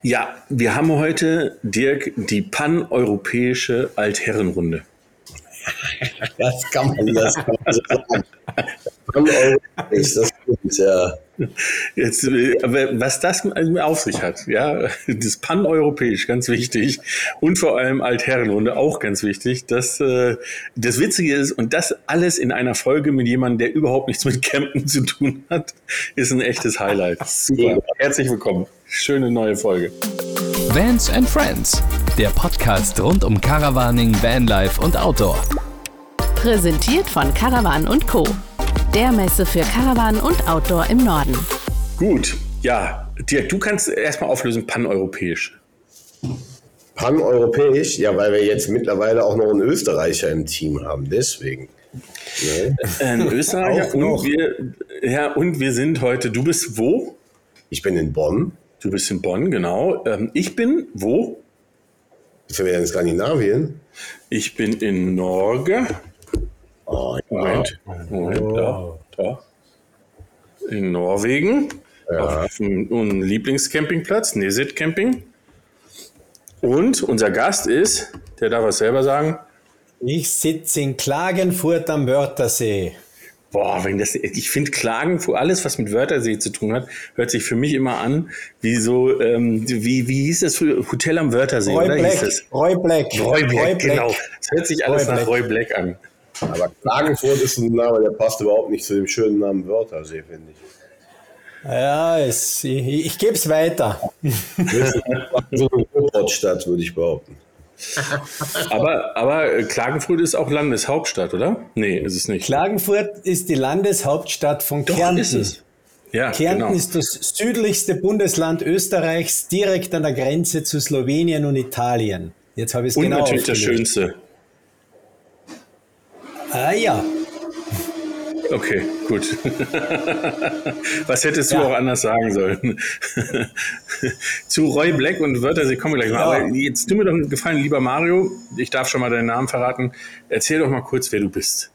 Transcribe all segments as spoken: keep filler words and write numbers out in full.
Ja, wir haben heute, Dirk, die paneuropäische Altherrenrunde. Das kann man, das kann man so sagen. Paneuropäisch, das stimmt, ja. Jetzt, aber was das auf sich hat, ja, das paneuropäisch, ganz wichtig, und vor allem Altherrenrunde, auch ganz wichtig. Das, äh, das Witzige ist, und das alles in einer Folge mit jemandem, der überhaupt nichts mit Campen zu tun hat, ist ein echtes Highlight. Super. Herzlich willkommen. Schöne neue Folge. Vans and Friends, der Podcast rund um Caravaning, Vanlife und Outdoor. Präsentiert von Caravan und Co., der Messe für Caravan und Outdoor im Norden. Gut, ja, Dirk, du kannst erstmal auflösen, paneuropäisch. Paneuropäisch? Ja, weil wir jetzt mittlerweile auch noch einen Österreicher im Team haben, deswegen. Ne? Ein Österreicher und wir, ja, und wir sind heute, du bist wo? Ich bin in Bonn. Du bist in Bonn, genau. Ich bin wo? Sind wir in Skandinavien? Ich bin in Norge. Oh, ja. Moment, Moment, da, da. In Norwegen. Ja. Auf einem Lieblingscampingplatz, Nesit Camping. Und unser Gast ist, der darf was selber sagen. Ich sitze in Klagenfurt am Wörthersee. Boah, wenn das, ich finde Klagenfurt, alles was mit Wörthersee zu tun hat, hört sich für mich immer an, wie so, ähm, wie, wie hieß das früher? Hotel am Wörthersee, Roy oder Black, hieß das? Roy Black. Roy Black, Roy Black. genau. Das hört sich alles Roy nach Black. Roy Black an. Aber Klagenfurt ist ein Name, der passt überhaupt nicht zu dem schönen Namen Wörthersee, finde ich. Ja, es, ich, ich gebe es weiter. Das ist so eine Ruhrpottstadt, würde ich behaupten. Aber, aber Klagenfurt ist auch Landeshauptstadt, oder? Nee, ist es nicht. Klagenfurt ist die Landeshauptstadt von Doch, Kärnten. ist es. Ja, Kärnten genau. ist das südlichste Bundesland Österreichs, direkt an der Grenze zu Slowenien und Italien. Jetzt habe ich es Und genau natürlich das aufgelöst. Schönste. Ah ja, Okay, gut. Was hättest du Ja. auch anders sagen sollen? Zu Roy Black und Wörthersee kommen wir gleich mal. Ja. Aber jetzt tu mir doch einen Gefallen, lieber Mario. Ich darf schon mal deinen Namen verraten. Erzähl doch mal kurz, wer du bist.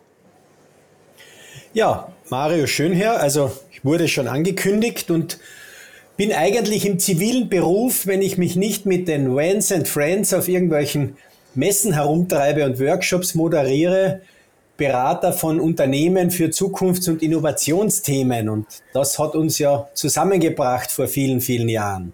ja, Mario Schönherr, also ich wurde schon angekündigt und bin eigentlich im zivilen Beruf, wenn ich mich nicht mit den Vans and Friends auf irgendwelchen Messen herumtreibe und Workshops moderiere, Berater von Unternehmen für Zukunfts- und Innovationsthemen. Und das hat uns ja zusammengebracht vor vielen, vielen Jahren.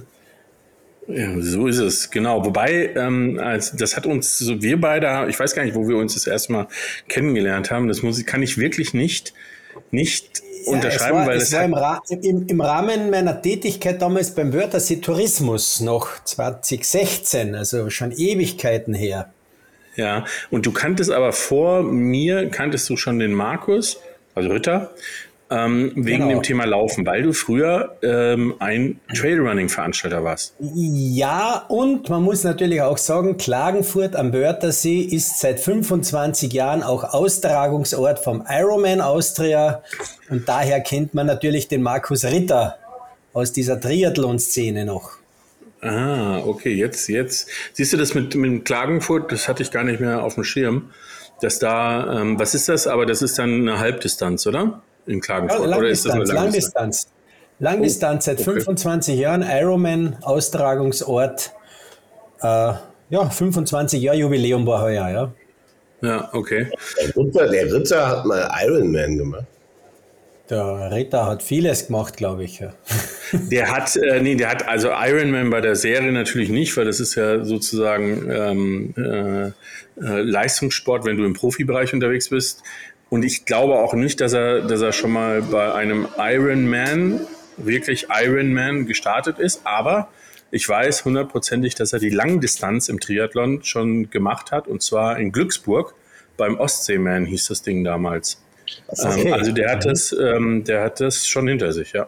Ja, so ist es, genau. Wobei, ähm, als, das hat uns, so wir beide, ich weiß gar nicht, wo wir uns das erste Mal kennengelernt haben, das muss ich, kann ich wirklich nicht, nicht unterschreiben, ja, es war, weil es das war hat, im, Ra im, im Rahmen meiner Tätigkeit damals beim Wörthersee Tourismus noch zwanzig sechzehn, also schon Ewigkeiten her. ja, und du kanntest aber vor mir, kanntest du schon den Markus, also Ritter, ähm, wegen Genau. dem Thema Laufen, weil du früher ähm, ein Trailrunning-Veranstalter warst. Ja, und man muss natürlich auch sagen, Klagenfurt am Wörthersee ist seit fünfundzwanzig Jahren auch Austragungsort vom Ironman Austria und daher kennt man natürlich den Markus Ritter aus dieser Triathlon-Szene noch. Ah, okay, jetzt, jetzt, siehst du das mit, mit Klagenfurt, das hatte ich gar nicht mehr auf dem Schirm, dass da, ähm, was ist das, aber das ist dann eine Halbdistanz, oder? In Klagenfurt, Ja, oder ist das eine Langdistanz, Langdistanz? Langdistanz. Langdistanz seit okay. fünfundzwanzig Jahren, Ironman Austragungsort. Äh, ja, fünfundzwanzig Jahre Jubiläum war heuer, ja. Ja, okay. Der Ritter, der Ritter hat mal Ironman gemacht. Der Ritter hat vieles gemacht, glaube ich. Ja. Der hat, äh, nee, der hat also Ironman bei der Serie natürlich nicht, weil das ist ja sozusagen ähm, äh, äh, Leistungssport, wenn du im Profibereich unterwegs bist. Und ich glaube auch nicht, dass er, dass er schon mal bei einem Ironman, wirklich Ironman gestartet ist. Aber ich weiß hundertprozentig, dass er die Langdistanz im Triathlon schon gemacht hat. Und zwar in Glücksburg beim Ostseeman hieß das Ding damals. Okay. Ähm, also der hat das, ähm, der hat das schon hinter sich, ja.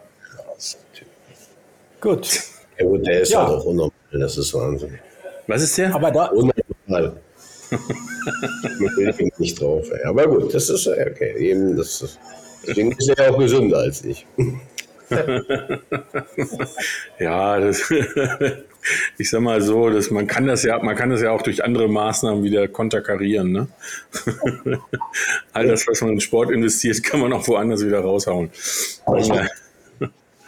Gut, Ja gut, der ist Ja. ja doch unnormal, das ist Wahnsinn. Was ist der? aber da, Unnormal. Ich bin nicht drauf, ey. Aber gut, das ist ja okay. Eben, das ist, deswegen ist er ja auch gesünder als ich. Ja, das, ich sag mal so, dass man kann das ja, man kann das ja auch durch andere Maßnahmen wieder konterkarieren, ne? All das, was man in Sport investiert, kann man auch woanders wieder raushauen.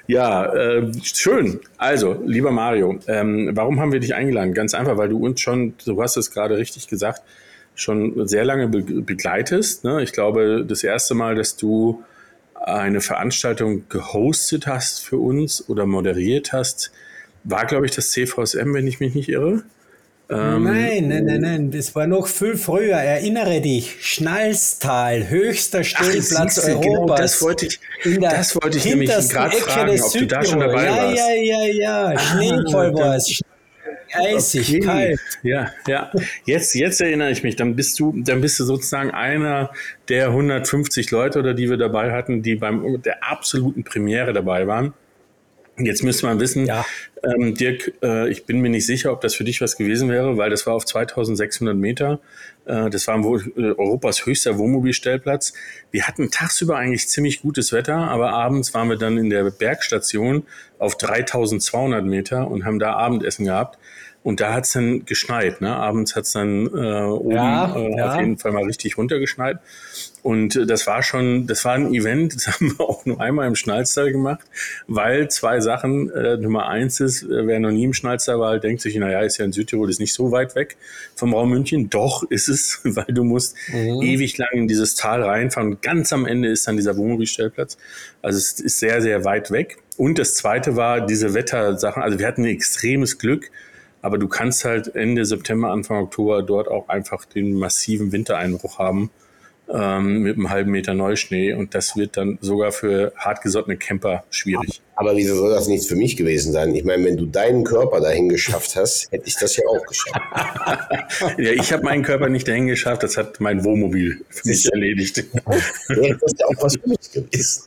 Ja, äh, schön. Also, lieber Mario, ähm, warum haben wir dich eingeladen? Ganz einfach, weil du uns schon, du hast es gerade richtig gesagt, schon sehr lange be- begleitest. Ne? Ich glaube, das erste Mal, dass du eine Veranstaltung gehostet hast für uns oder moderiert hast, war, glaube ich, das C V S M, wenn ich mich nicht irre. Ähm, nein, nein, nein, nein, das war noch viel früher. Erinnere dich, Schnalztal, höchster Stellplatz Ach, Europas. Genau, das wollte ich, das wollte ich nämlich gerade fragen, ob du da schon dabei ja, warst. Ja, ja, ja, ja, Schneefall war es. Eisig, Okay. kalt. Ja, ja. Jetzt, jetzt erinnere ich mich. Dann bist du, dann bist du sozusagen einer der hundertfünfzig Leute, oder die wir dabei hatten, die beim der absoluten Premiere dabei waren. Jetzt müsste man wissen, Ja. ähm, Dirk, äh, ich bin mir nicht sicher, ob das für dich was gewesen wäre, weil das war auf zweitausendsechshundert Meter. Äh, das war wohl äh, Europas höchster Wohnmobilstellplatz. Wir hatten tagsüber eigentlich ziemlich gutes Wetter, aber abends waren wir dann in der Bergstation auf dreitausendzweihundert Meter und haben da Abendessen gehabt. Und da hat es dann geschneit. Ne? Abends hat es dann äh, oben Ja, äh, ja. auf jeden Fall mal richtig runtergeschneit. Und äh, das war schon, das war ein Event, das haben wir auch nur einmal im Schnalztal gemacht, weil zwei Sachen, äh, Nummer eins ist, äh, wer noch nie im Schnalztal war, denkt sich, naja, ist ja in Südtirol, ist nicht so weit weg vom Raum München. Doch ist es, weil du musst mhm. ewig lang in dieses Tal reinfahren. Und ganz am Ende ist dann dieser Wohnmobilstellplatz. Also es ist sehr, sehr weit weg. Und das Zweite war diese Wettersachen. Also wir hatten ein extremes Glück. Aber du kannst halt Ende September, Anfang Oktober dort auch einfach den massiven Wintereinbruch haben ähm, mit einem halben Meter Neuschnee. Und das wird dann sogar für hartgesottene Camper schwierig. Aber wieso soll das nichts für mich gewesen sein? Ich meine, wenn du deinen Körper dahin geschafft hast, hätte ich das ja auch geschafft. Ja, ich habe meinen Körper nicht dahin geschafft, das hat mein Wohnmobil für mich erledigt. Wäre das ja auch was für mich gewesen.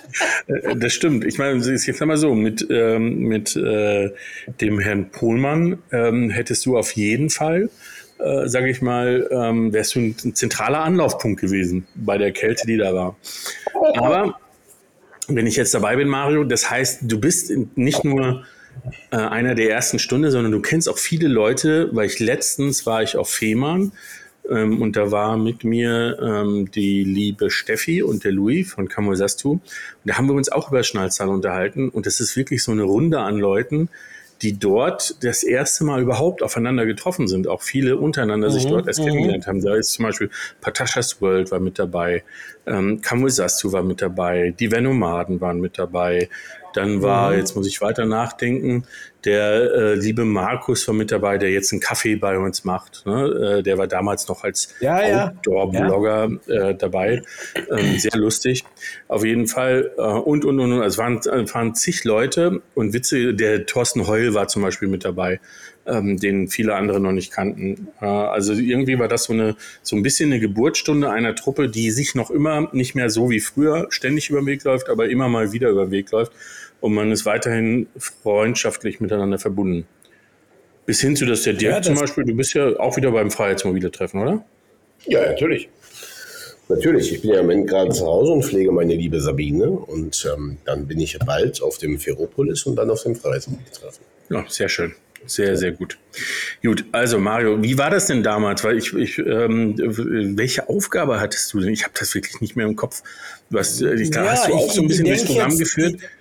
Das stimmt. Ich meine, jetzt mal so, mit, ähm, mit äh, dem Herrn Pohlmann ähm, hättest du auf jeden Fall, äh, sage ich mal, ähm, wärst du ein, ein zentraler Anlaufpunkt gewesen bei der Kälte, die da war. Aber wenn ich jetzt dabei bin, Mario, das heißt, du bist nicht nur äh, einer der ersten Stunde, sondern du kennst auch viele Leute, weil ich letztens war ich auf Fehmarn ähm, und da war mit mir ähm, die liebe Steffi und der Louis von Kamosastu. Und da haben wir uns auch über Schnalztal unterhalten und das ist wirklich so eine Runde an Leuten, die dort das erste Mal überhaupt aufeinander getroffen sind. Auch viele untereinander mhm, sich dort erst kennengelernt haben. Da ist zum Beispiel Patashas World war mit dabei, ähm, Kamosastu war mit dabei, die Venomaden waren mit dabei. Dann war, mhm. jetzt muss ich weiter nachdenken, der äh, liebe Markus war mit dabei, der jetzt einen Kaffee bei uns macht. Ne? Äh, der war damals noch als ja, ja. Outdoor-Blogger ja. äh, dabei. Ähm, sehr lustig. Auf jeden Fall. Äh, und, und, und. Also es waren, äh, waren zig Leute. Und Witze, der Thorsten Heul war zum Beispiel mit dabei, ähm, den viele andere noch nicht kannten. Äh, also irgendwie war das so, eine, so ein bisschen eine Geburtsstunde einer Truppe, die sich noch immer nicht mehr so wie früher ständig über den Weg läuft, aber immer mal wieder über den Weg läuft. Und man ist weiterhin freundschaftlich miteinander verbunden. Bis hin zu, dass der Dirk ja, das zum Beispiel, du bist ja auch wieder beim Freiheitsmobile-Treffen, oder? Ja, natürlich. Natürlich. Ich bin ja im Moment gerade zu Hause und pflege meine liebe Sabine. Und ähm, dann bin ich bald auf dem Ferropolis und dann auf dem Freiheitsmobile-Treffen. Ja, sehr schön. Sehr, sehr gut. Gut, also Mario, wie war das denn damals? Weil ich, ich ähm, welche Aufgabe hattest du denn? Ich habe das wirklich nicht mehr im Kopf. Du hast, ich, ja, hast du auch ich, so ein bisschen durchs Programm jetzt, geführt? Ich,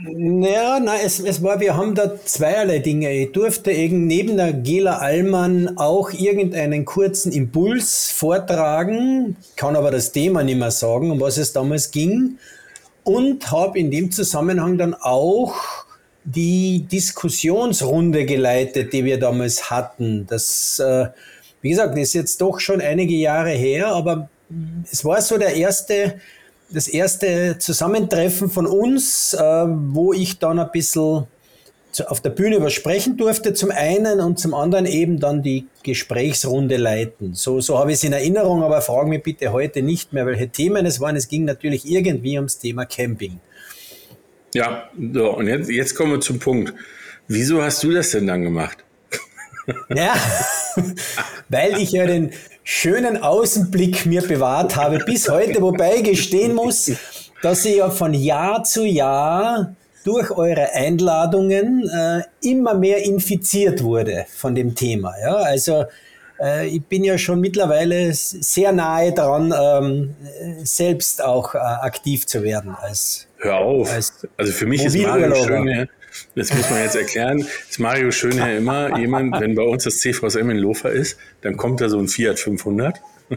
Ja, nein, es, es war, wir haben da zweierlei Dinge. Ich durfte eben neben der Gela Allmann auch irgendeinen kurzen Impuls vortragen, kann aber das Thema nicht mehr sagen, um was es damals ging, und habe in dem Zusammenhang dann auch die Diskussionsrunde geleitet, die wir damals hatten. Das, äh, wie gesagt, ist jetzt doch schon einige Jahre her, aber es war so der erste Das erste Zusammentreffen von uns, äh, wo ich dann ein bisschen zu, auf der Bühne was sprechen durfte, zum einen, und zum anderen eben dann die Gesprächsrunde leiten. So, so habe ich es in Erinnerung, aber frag mich bitte heute nicht mehr, welche Themen es waren. Es ging natürlich irgendwie ums Thema Camping. Ja, so, und jetzt, jetzt kommen wir zum Punkt. Wieso hast du das denn dann gemacht? Ja, weil ich ja den schönen Außenblick mir bewahrt habe bis heute, wobei ich gestehen muss, dass ich ja von Jahr zu Jahr durch eure Einladungen äh, immer mehr infiziert wurde von dem Thema. Ja, also äh, ich bin ja schon mittlerweile sehr nahe dran, ähm, selbst auch äh, aktiv zu werden als Hör auf. Als Also für mich ist Mario Mobilurlauber. Schönherr, das muss man jetzt erklären, ist Mario Schönherr immer jemand, wenn bei uns das C V S M in Lofer ist, dann kommt da so ein Fiat fünfhundert.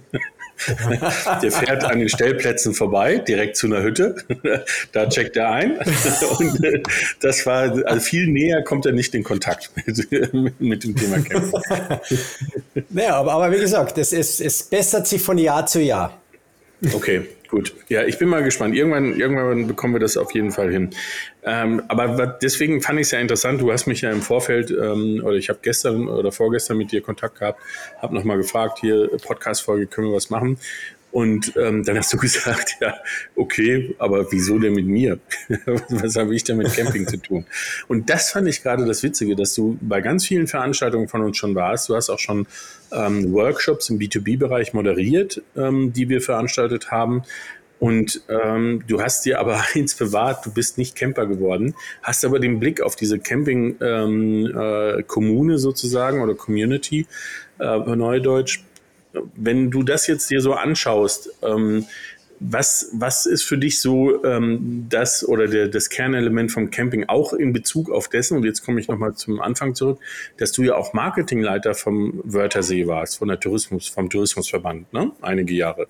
Der fährt an den Stellplätzen vorbei, direkt zu einer Hütte. Da checkt er ein. Und äh, das war, also viel näher kommt er nicht in Kontakt mit, mit dem Thema Campen. Naja, aber, aber wie gesagt, es, es, es bessert sich von Jahr zu Jahr. Okay, gut. Ja, ich bin mal gespannt. Irgendwann, irgendwann bekommen wir das auf jeden Fall hin. Ähm, aber deswegen fand ich es ja interessant. Du hast mich ja im Vorfeld, ähm, oder ich habe gestern oder vorgestern mit dir Kontakt gehabt, habe nochmal gefragt, hier Podcast-Folge, können wir was machen? Und ähm, dann hast du gesagt, ja, okay, aber wieso denn mit mir? Was habe ich denn mit Camping zu tun? Und das fand ich gerade das Witzige, dass du bei ganz vielen Veranstaltungen von uns schon warst. Du hast auch schon ähm, Workshops im B zwei B-Bereich moderiert, ähm, die wir veranstaltet haben. Und ähm, du hast dir aber eins bewahrt, du bist nicht Camper geworden, hast aber den Blick auf diese Camping-Kommune ähm, äh, sozusagen oder Community, äh, Neudeutsch. Wenn du das jetzt dir so anschaust, ähm, was, was ist für dich so ähm, das oder der, das Kernelement vom Camping, auch in Bezug auf dessen, und jetzt komme ich nochmal zum Anfang zurück, dass du ja auch Marketingleiter vom Wörthersee warst, von der Tourismus, vom Tourismusverband, ne? Einige Jahre.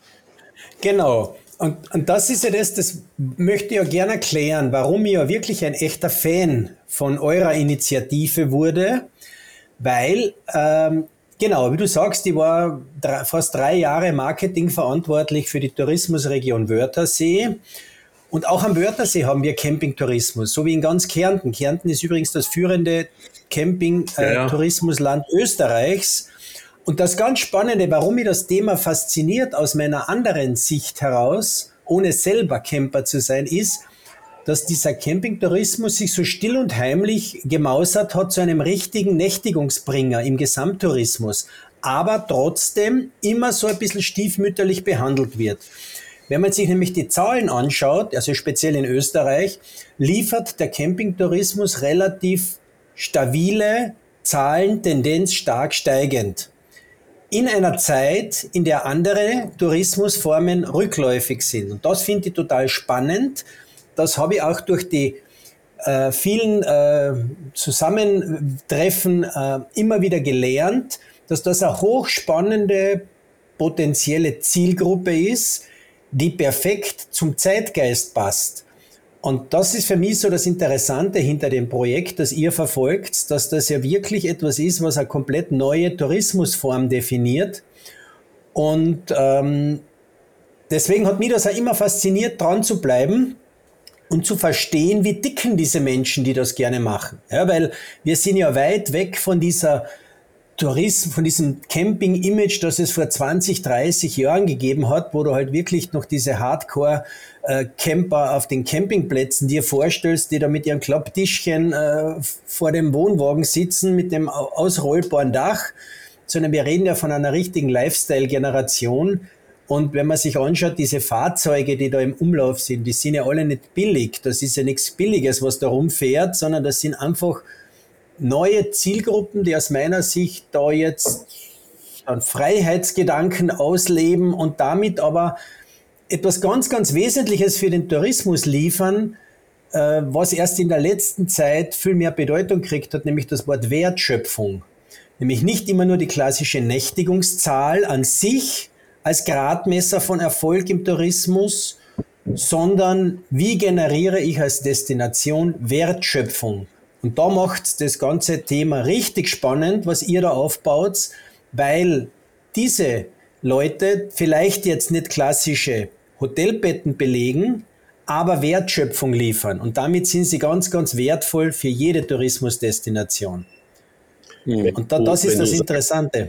Genau. Und, und das ist ja das, das möchte ich ja gerne erklären, warum ich ja wirklich ein echter Fan von eurer Initiative wurde, weil ähm, genau, wie du sagst, ich war drei, fast drei Jahre Marketing verantwortlich für die Tourismusregion Wörthersee. Und auch am Wörthersee haben wir Campingtourismus, so wie in ganz Kärnten. Kärnten ist übrigens das führende Camping-Tourismusland äh, ja, ja. Österreichs. Und das ganz Spannende, warum mich das Thema fasziniert aus meiner anderen Sicht heraus, ohne selber Camper zu sein, ist, dass dieser Campingtourismus sich so still und heimlich gemausert hat zu einem richtigen Nächtigungsbringer im Gesamttourismus, aber trotzdem immer so ein bisschen stiefmütterlich behandelt wird. Wenn man sich nämlich die Zahlen anschaut, also speziell in Österreich, liefert der Campingtourismus relativ stabile Zahlen, Tendenz stark steigend. In einer Zeit, in der andere Tourismusformen rückläufig sind. Und das finde ich total spannend. Das habe ich auch durch die äh, vielen äh, Zusammentreffen äh, immer wieder gelernt, dass das eine hochspannende potenzielle Zielgruppe ist, die perfekt zum Zeitgeist passt. Und das ist für mich so das Interessante hinter dem Projekt, das ihr verfolgt, dass das ja wirklich etwas ist, was eine komplett neue Tourismusform definiert. Und ähm, deswegen hat mich das auch immer fasziniert, dran zu bleiben und zu verstehen, wie dicken diese Menschen, die das gerne machen. Ja, weil wir sind ja weit weg von dieser Tourismus, von diesem Camping-Image, das es vor zwanzig, dreißig Jahren gegeben hat, wo du halt wirklich noch diese Hardcore-Camper auf den Campingplätzen dir vorstellst, die da mit ihren Klapptischchen äh, vor dem Wohnwagen sitzen, mit dem ausrollbaren Dach, sondern wir reden ja von einer richtigen Lifestyle-Generation. Und wenn man sich anschaut, diese Fahrzeuge, die da im Umlauf sind, die sind ja alle nicht billig. Das ist ja nichts Billiges, was da rumfährt, sondern das sind einfach neue Zielgruppen, die aus meiner Sicht da jetzt einen Freiheitsgedanken ausleben und damit aber etwas ganz, ganz Wesentliches für den Tourismus liefern, äh, was erst in der letzten Zeit viel mehr Bedeutung gekriegt hat, nämlich das Wort Wertschöpfung. Nämlich nicht immer nur die klassische Nächtigungszahl an sich als Gradmesser von Erfolg im Tourismus, sondern wie generiere ich als Destination Wertschöpfung? Und da macht das ganze Thema richtig spannend, was ihr da aufbaut, weil diese Leute vielleicht jetzt nicht klassische Hotelbetten belegen, aber Wertschöpfung liefern. Und damit sind sie ganz, ganz wertvoll für jede Tourismusdestination. Mhm. Und da, das ist das Interessante.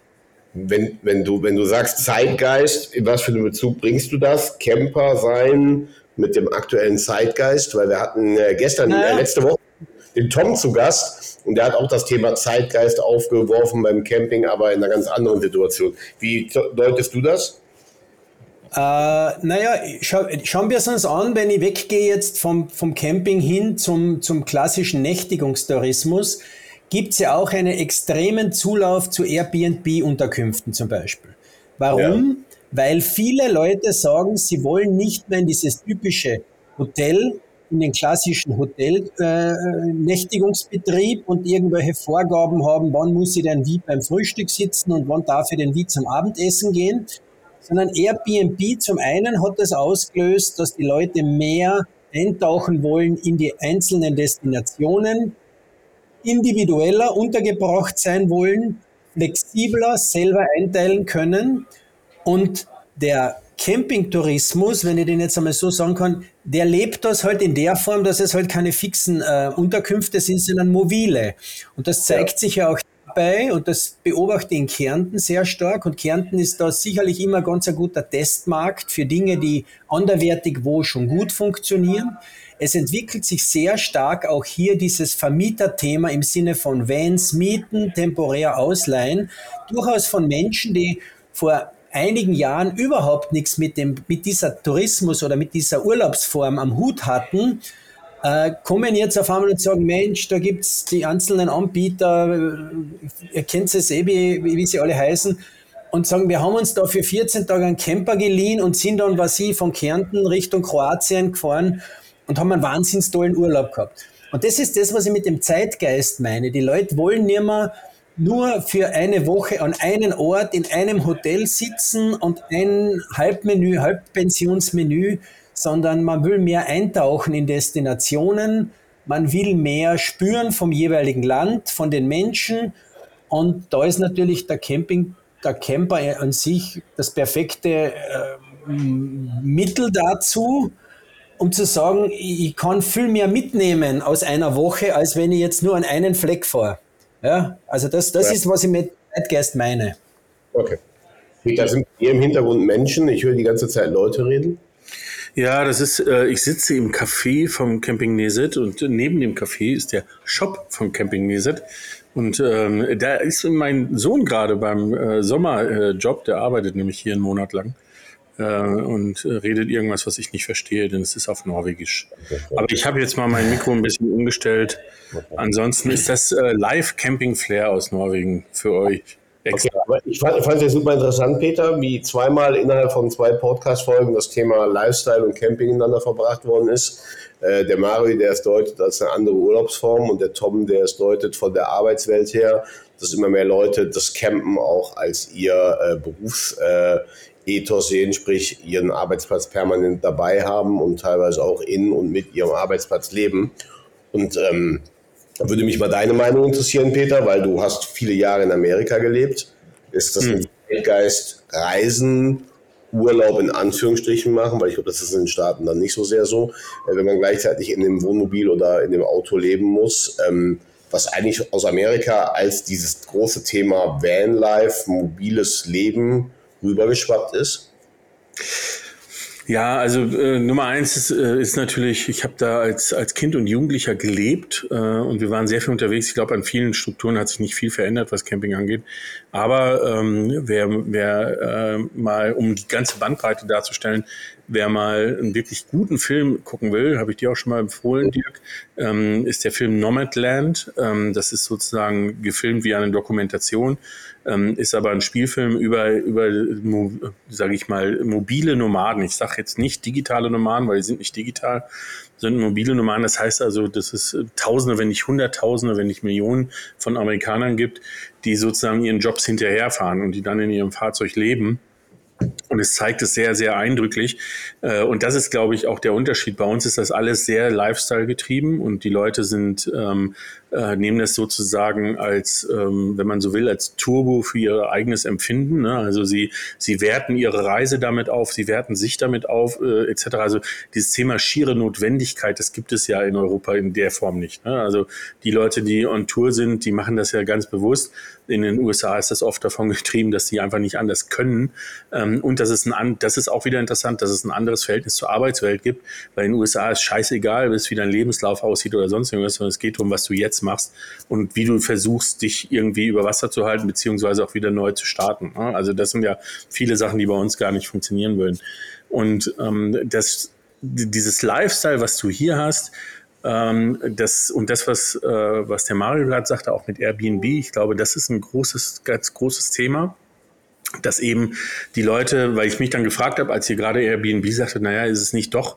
Wenn, wenn, du, wenn du sagst Zeitgeist, in was für einen Bezug bringst du das? Camper sein mit dem aktuellen Zeitgeist? Weil wir hatten äh, gestern, naja. äh, letzte Woche den Tom zu Gast und der hat auch das Thema Zeitgeist aufgeworfen beim Camping, aber in einer ganz anderen Situation. Wie deutest du das? Äh, naja, schau, schauen wir es uns an, wenn ich weggehe jetzt vom, vom Camping hin zum, zum klassischen Nächtigungstourismus, gibt es ja auch einen extremen Zulauf zu Airbnb-Unterkünften zum Beispiel. Warum? Ja. Weil viele Leute sagen, sie wollen nicht mehr in dieses typische Hotel, in den klassischen Hotel-Nächtigungsbetrieb äh, und irgendwelche Vorgaben haben, wann muss ich denn wie beim Frühstück sitzen und wann darf ich denn wie zum Abendessen gehen, sondern Airbnb zum einen hat das ausgelöst, dass die Leute mehr eintauchen wollen in die einzelnen Destinationen, individueller untergebracht sein wollen, flexibler selber einteilen können und der Campingtourismus, wenn ich den jetzt einmal so sagen kann, der lebt das halt in der Form, dass es halt keine fixen äh, Unterkünfte sind, sondern mobile. Und das zeigt ja. sich ja auch dabei, und das beobachte ich in Kärnten sehr stark, und Kärnten ist da sicherlich immer ganz ein guter Testmarkt für Dinge, die anderweitig wo schon gut funktionieren. Es entwickelt sich sehr stark auch hier dieses Vermieterthema im Sinne von Vans mieten, temporär ausleihen, durchaus von Menschen, die vor einigen Jahren überhaupt nichts mit dem, mit dieser Tourismus oder mit dieser Urlaubsform am Hut hatten, äh, kommen jetzt auf einmal und sagen, Mensch, da gibt's die einzelnen Anbieter, ihr kennt es eh, wie, wie sie alle heißen, und sagen, wir haben uns da für vierzehn Tage einen Camper geliehen und sind dann, was ich, von Kärnten Richtung Kroatien gefahren und haben einen wahnsinns tollen Urlaub gehabt. Und das ist das, was ich mit dem Zeitgeist meine. Die Leute wollen nicht mehr nur für eine Woche an einem Ort in einem Hotel sitzen und ein Halbmenü, Halbpensionsmenü, sondern man will mehr eintauchen in Destinationen, man will mehr spüren vom jeweiligen Land, von den Menschen, und da ist natürlich der Camping, der Camper an sich das perfekte äh, Mittel dazu, um zu sagen, ich kann viel mehr mitnehmen aus einer Woche, als wenn ich jetzt nur an einen Fleck fahre. Ja, also das, das ja. ist, was ich mit Zeitgeist meine. Okay. Da sind hier im Hintergrund Menschen, ich höre die ganze Zeit Leute reden. Ja, das ist, äh, ich sitze im Café vom Camping Neset, und neben dem Café ist der Shop vom Camping Neset. Und ähm, da ist mein Sohn gerade beim äh, Sommerjob, äh, der arbeitet nämlich hier einen Monat lang. Und redet irgendwas, was ich nicht verstehe, denn es ist auf Norwegisch. Aber ich habe jetzt mal mein Mikro ein bisschen umgestellt. Ansonsten ist das äh, Live-Camping-Flair aus Norwegen für euch. Okay, aber ich fand, fand es super interessant, Peter, wie zweimal innerhalb von zwei Podcast-Folgen das Thema Lifestyle und Camping ineinander verbracht worden ist. Äh, der Mario, der es deutet als eine andere Urlaubsform, und der Tom, der es deutet von der Arbeitswelt her, dass immer mehr Leute das Campen auch als ihr äh, Berufs äh, Ethos sehen, sprich ihren Arbeitsplatz permanent dabei haben und teilweise auch in und mit ihrem Arbeitsplatz leben. Und ähm, da würde mich mal deine Meinung interessieren, Peter, weil du hast viele Jahre in Amerika gelebt. Ist das ein Zeitgeist, Reisen, Urlaub in Anführungsstrichen machen? Weil ich glaube, das ist in den Staaten dann nicht so sehr so. Wenn man gleichzeitig in dem Wohnmobil oder in dem Auto leben muss, ähm, was eigentlich aus Amerika als dieses große Thema Vanlife, mobiles Leben rübergeschwappt ist? Ja, also äh, Nummer eins ist, äh, ist natürlich, ich habe da als als Kind und Jugendlicher gelebt äh, und wir waren sehr viel unterwegs. Ich glaube, an vielen Strukturen hat sich nicht viel verändert, was Camping angeht. Aber ähm, wer, wer äh, mal, um die ganze Bandbreite darzustellen, wer mal einen wirklich guten Film gucken will, habe ich dir auch schon mal empfohlen, Dirk, ähm, ist der Film Nomadland. Ähm, das ist sozusagen gefilmt wie eine Dokumentation, ähm, ist aber ein Spielfilm über, über sage ich mal, mobile Nomaden. Ich sage jetzt nicht digitale Nomaden, weil die sind nicht digital, sondern mobile Nomaden. Das heißt also, dass es Tausende, wenn nicht Hunderttausende, wenn nicht Millionen von Amerikanern gibt, die sozusagen ihren Jobs hinterherfahren und die dann in ihrem Fahrzeug leben. Und es zeigt es sehr, sehr eindrücklich. Und das ist, glaube ich, auch der Unterschied. Bei uns ist das alles sehr Lifestyle getrieben und die Leute sind, ähm, äh, nehmen das sozusagen als, ähm, wenn man so will, als Turbo für ihr eigenes Empfinden. Ne? Also sie, sie werten ihre Reise damit auf, sie werten sich damit auf, äh, et cetera. Also dieses Thema schiere Notwendigkeit, das gibt es ja in Europa in der Form nicht. Ne? Also die Leute, die on Tour sind, die machen das ja ganz bewusst. In den U S A ist das oft davon getrieben, dass die einfach nicht anders können. Ähm, und das ist, ein, das ist auch wieder interessant, dass es ein anderes Verhältnis zur Arbeitswelt gibt, weil in den U S A ist scheißegal, wie dein Lebenslauf aussieht oder sonst irgendwas, sondern es geht darum, was du jetzt machst und wie du versuchst, dich irgendwie über Wasser zu halten, beziehungsweise auch wieder neu zu starten. Also das sind ja viele Sachen, die bei uns gar nicht funktionieren würden. Und ähm, das, dieses Lifestyle, was du hier hast, ähm, das und das, was, äh, was der Mario gerade sagte, auch mit Airbnb, ich glaube, das ist ein großes, ganz großes Thema, dass eben die Leute, weil ich mich dann gefragt habe, als ihr gerade Airbnb sagte, naja, ist es nicht doch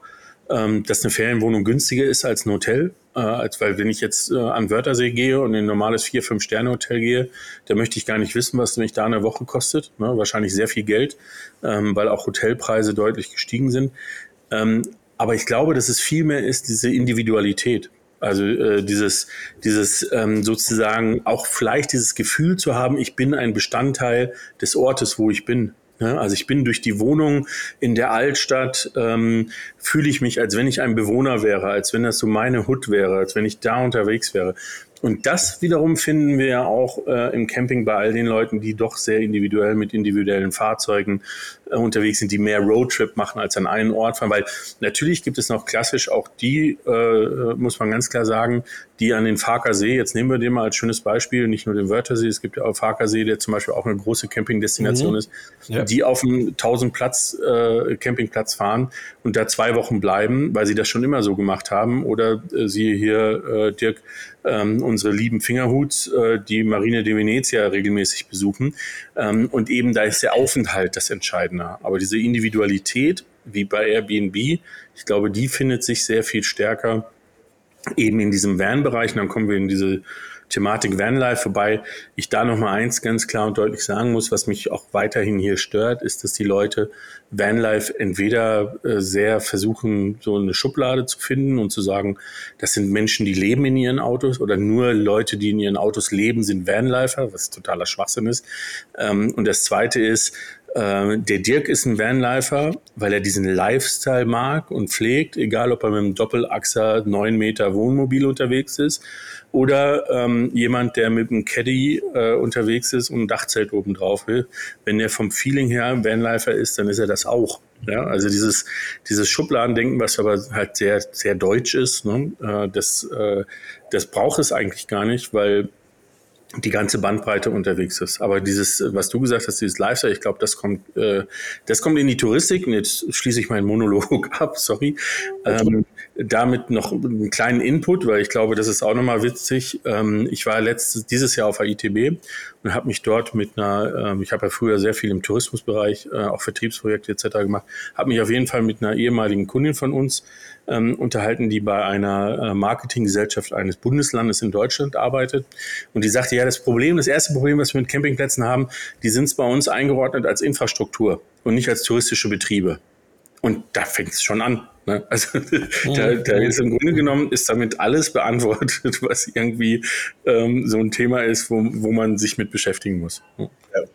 ähm, dass eine Ferienwohnung günstiger ist als ein Hotel. Äh, als weil wenn ich jetzt äh, an Wörthersee gehe und in ein normales vier fünf Sterne Hotel gehe, da möchte ich gar nicht wissen, was mich da eine Woche kostet. Ne? Wahrscheinlich sehr viel Geld, ähm, weil auch Hotelpreise deutlich gestiegen sind. Ähm, aber ich glaube, dass es viel mehr ist, diese Individualität. Also äh, dieses, dieses ähm, sozusagen auch vielleicht dieses Gefühl zu haben, ich bin ein Bestandteil des Ortes, wo ich bin. Ja, also ich bin durch die Wohnung in der Altstadt, ähm, fühle ich mich, als wenn ich ein Bewohner wäre, als wenn das so meine Hut wäre, als wenn ich da unterwegs wäre. Und das wiederum finden wir ja auch äh, im Camping bei all den Leuten, die doch sehr individuell mit individuellen Fahrzeugen äh, unterwegs sind, die mehr Roadtrip machen als an einen Ort fahren. Weil natürlich gibt es noch klassisch auch die, äh, muss man ganz klar sagen, die an den Farkasee, jetzt nehmen wir den mal als schönes Beispiel, nicht nur den Wörthersee, es gibt ja auch Farkasee, der zum Beispiel auch eine große Campingdestination mhm. ist, ja. die auf einen tausend Platz äh, Campingplatz fahren und da zwei Wochen bleiben, weil sie das schon immer so gemacht haben. Oder äh, siehe hier, äh, Dirk, ähm, unsere lieben Fingerhuts, äh, die Marine de Venezia regelmäßig besuchen. Ähm, und eben da ist der Aufenthalt das Entscheidende. Aber diese Individualität, wie bei Airbnb, ich glaube, die findet sich sehr viel stärker eben in diesem Van-Bereich. Und dann kommen wir in diese Thematik Vanlife, wobei ich da nochmal eins ganz klar und deutlich sagen muss, was mich auch weiterhin hier stört, ist, dass die Leute Vanlife entweder äh, sehr versuchen, so eine Schublade zu finden und zu sagen, das sind Menschen, die leben in ihren Autos, oder nur Leute, die in ihren Autos leben, sind Vanlifer, was totaler Schwachsinn ist. Ähm, und das Zweite ist, äh, der Dirk ist ein Vanlifer, weil er diesen Lifestyle mag und pflegt, egal ob er mit einem Doppelachser neun Meter Wohnmobil unterwegs ist oder ähm, jemand, der mit einem Caddy äh, unterwegs ist und ein Dachzelt oben drauf will. Wenn der vom Feeling her Vanlifer ist, dann ist er das auch. Ja, also dieses, dieses Schubladendenken, was aber halt sehr, sehr deutsch ist, ne, äh, das, äh, das braucht es eigentlich gar nicht, weil die ganze Bandbreite unterwegs ist. Aber dieses, was du gesagt hast, dieses Lifestyle, ich glaube, das kommt, äh, das kommt in die Touristik. Und jetzt schließe ich meinen Monolog ab, sorry. Ähm, damit noch einen kleinen Input, weil ich glaube, das ist auch nochmal witzig. Ähm, ich war letztes, dieses Jahr auf der I T B und habe mich dort mit einer, ähm, ich habe ja früher sehr viel im Tourismusbereich, äh, auch Vertriebsprojekte et cetera gemacht, habe mich auf jeden Fall mit einer ehemaligen Kundin von uns ähm, unterhalten, die bei einer äh, Marketinggesellschaft eines Bundeslandes in Deutschland arbeitet. Und die sagte, ja, das Problem, das erste Problem, was wir mit Campingplätzen haben, die sind bei uns eingeordnet als Infrastruktur und nicht als touristische Betriebe. Und da fängt es schon an. Ne? Also da, da ist im Grunde genommen ist damit alles beantwortet, was irgendwie ähm, so ein Thema ist, wo, wo man sich mit beschäftigen muss. Ja.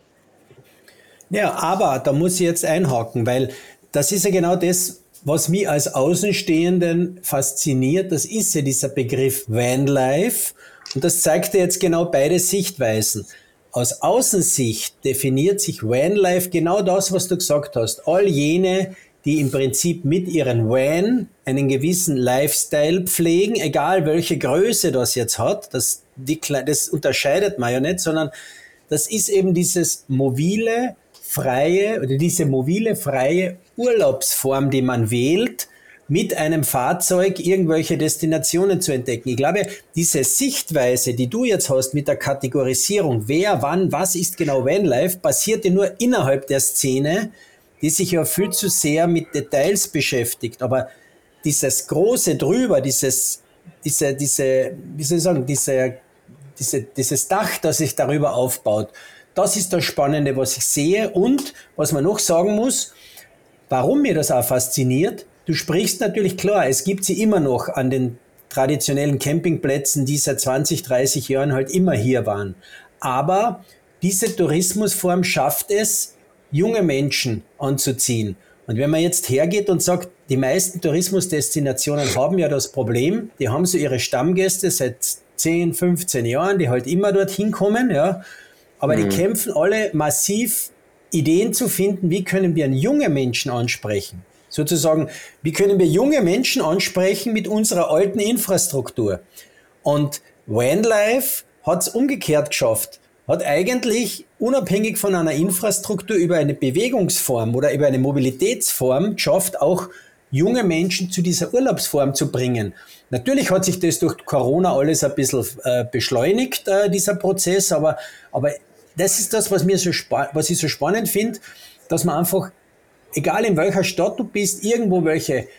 Ja, aber da muss ich jetzt einhaken, weil das ist ja genau das, was mich als Außenstehenden fasziniert. Das ist ja dieser Begriff Vanlife. Und das zeigt ja jetzt genau beide Sichtweisen. Aus Außensicht definiert sich Vanlife genau das, was du gesagt hast. All jene, die im Prinzip mit ihren Van einen gewissen Lifestyle pflegen, egal welche Größe das jetzt hat, das, die, das unterscheidet man ja nicht, sondern das ist eben dieses mobile, freie oder diese mobile, freie Urlaubsform, die man wählt, mit einem Fahrzeug irgendwelche Destinationen zu entdecken. Ich glaube, diese Sichtweise, die du jetzt hast mit der Kategorisierung, wer, wann, was ist genau Vanlife, basierte nur innerhalb der Szene, die sich ja viel zu sehr mit Details beschäftigt. Aber dieses große drüber, dieses, diese, diese, wie soll ich sagen, diese, diese, dieses Dach, das sich darüber aufbaut, das ist das Spannende, was ich sehe. Und was man noch sagen muss, warum mir das auch fasziniert, du sprichst natürlich klar, es gibt sie immer noch an den traditionellen Campingplätzen, die seit zwanzig, dreißig Jahren halt immer hier waren. Aber diese Tourismusform schafft es, junge Menschen anzuziehen. Und wenn man jetzt hergeht und sagt, die meisten Tourismusdestinationen haben ja das Problem, die haben so ihre Stammgäste seit zehn, fünfzehn Jahren, die halt immer dorthin kommen, ja, aber mhm. die kämpfen alle massiv, Ideen zu finden, wie können wir junge Menschen ansprechen. Sozusagen, wie können wir junge Menschen ansprechen mit unserer alten Infrastruktur. Und Vanlife hat es umgekehrt geschafft, hat eigentlich unabhängig von einer Infrastruktur über eine Bewegungsform oder über eine Mobilitätsform geschafft, auch junge Menschen zu dieser Urlaubsform zu bringen. Natürlich hat sich das durch Corona alles ein bisschen äh, beschleunigt, äh, dieser Prozess, aber, aber das ist das, was, mir so spa- was ich so spannend finde, dass man einfach, egal in welcher Stadt du bist, irgendwo welche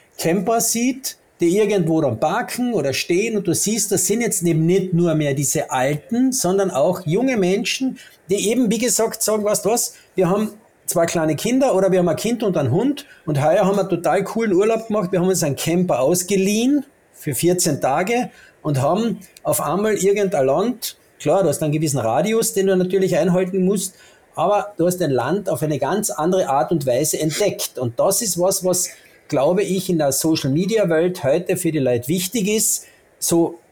Camper sieht, die irgendwo dann parken oder stehen und du siehst, das sind jetzt eben nicht nur mehr diese Alten, sondern auch junge Menschen, die eben, wie gesagt, sagen, weißt du was, wir haben zwei kleine Kinder oder wir haben ein Kind und einen Hund und heuer haben wir einen total coolen Urlaub gemacht, wir haben uns einen Camper ausgeliehen für vierzehn Tage und haben auf einmal irgendein Land, klar, du hast einen gewissen Radius, den du natürlich einhalten musst, aber du hast ein Land auf eine ganz andere Art und Weise entdeckt und das ist was, was glaube ich, in der Social-Media-Welt heute für die Leute wichtig ist, so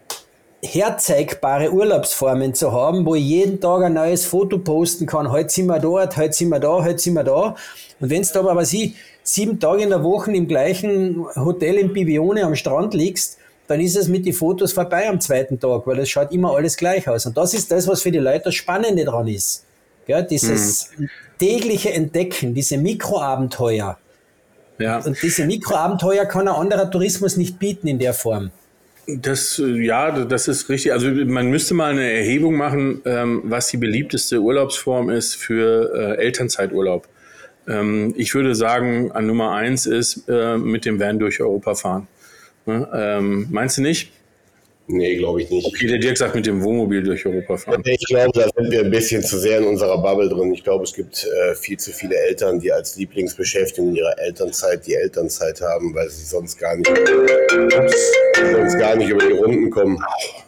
herzeigbare Urlaubsformen zu haben, wo ich jeden Tag ein neues Foto posten kann. Heute sind wir dort, heute sind wir da, heute sind wir da. Und wenn du aber, was ich, sieben Tage in der Woche im gleichen Hotel in Bibione am Strand liegst, dann ist es mit den Fotos vorbei am zweiten Tag, weil es schaut immer alles gleich aus. Und das ist das, was für die Leute das Spannende dran ist. Ja, dieses mhm. tägliche Entdecken, diese Mikroabenteuer. Ja. Und diese Mikroabenteuer kann ein anderer Tourismus nicht bieten in der Form. Das, ja, das ist richtig. Also man müsste mal eine Erhebung machen, ähm, was die beliebteste Urlaubsform ist für äh, Elternzeiturlaub. Ähm, ich würde sagen, an Nummer eins ist äh, mit dem Van durch Europa fahren. Ne? Ähm, meinst du nicht? Nee, glaube ich nicht. Okay, der Dirk sagt mit dem Wohnmobil durch Europa fahren. Ich glaube, da sind wir ein bisschen zu sehr in unserer Bubble drin. Ich glaube, es gibt äh, viel zu viele Eltern, die als Lieblingsbeschäftigung in ihrer Elternzeit die Elternzeit haben, weil sie sonst gar nicht, ups, sonst gar nicht über die Runden kommen.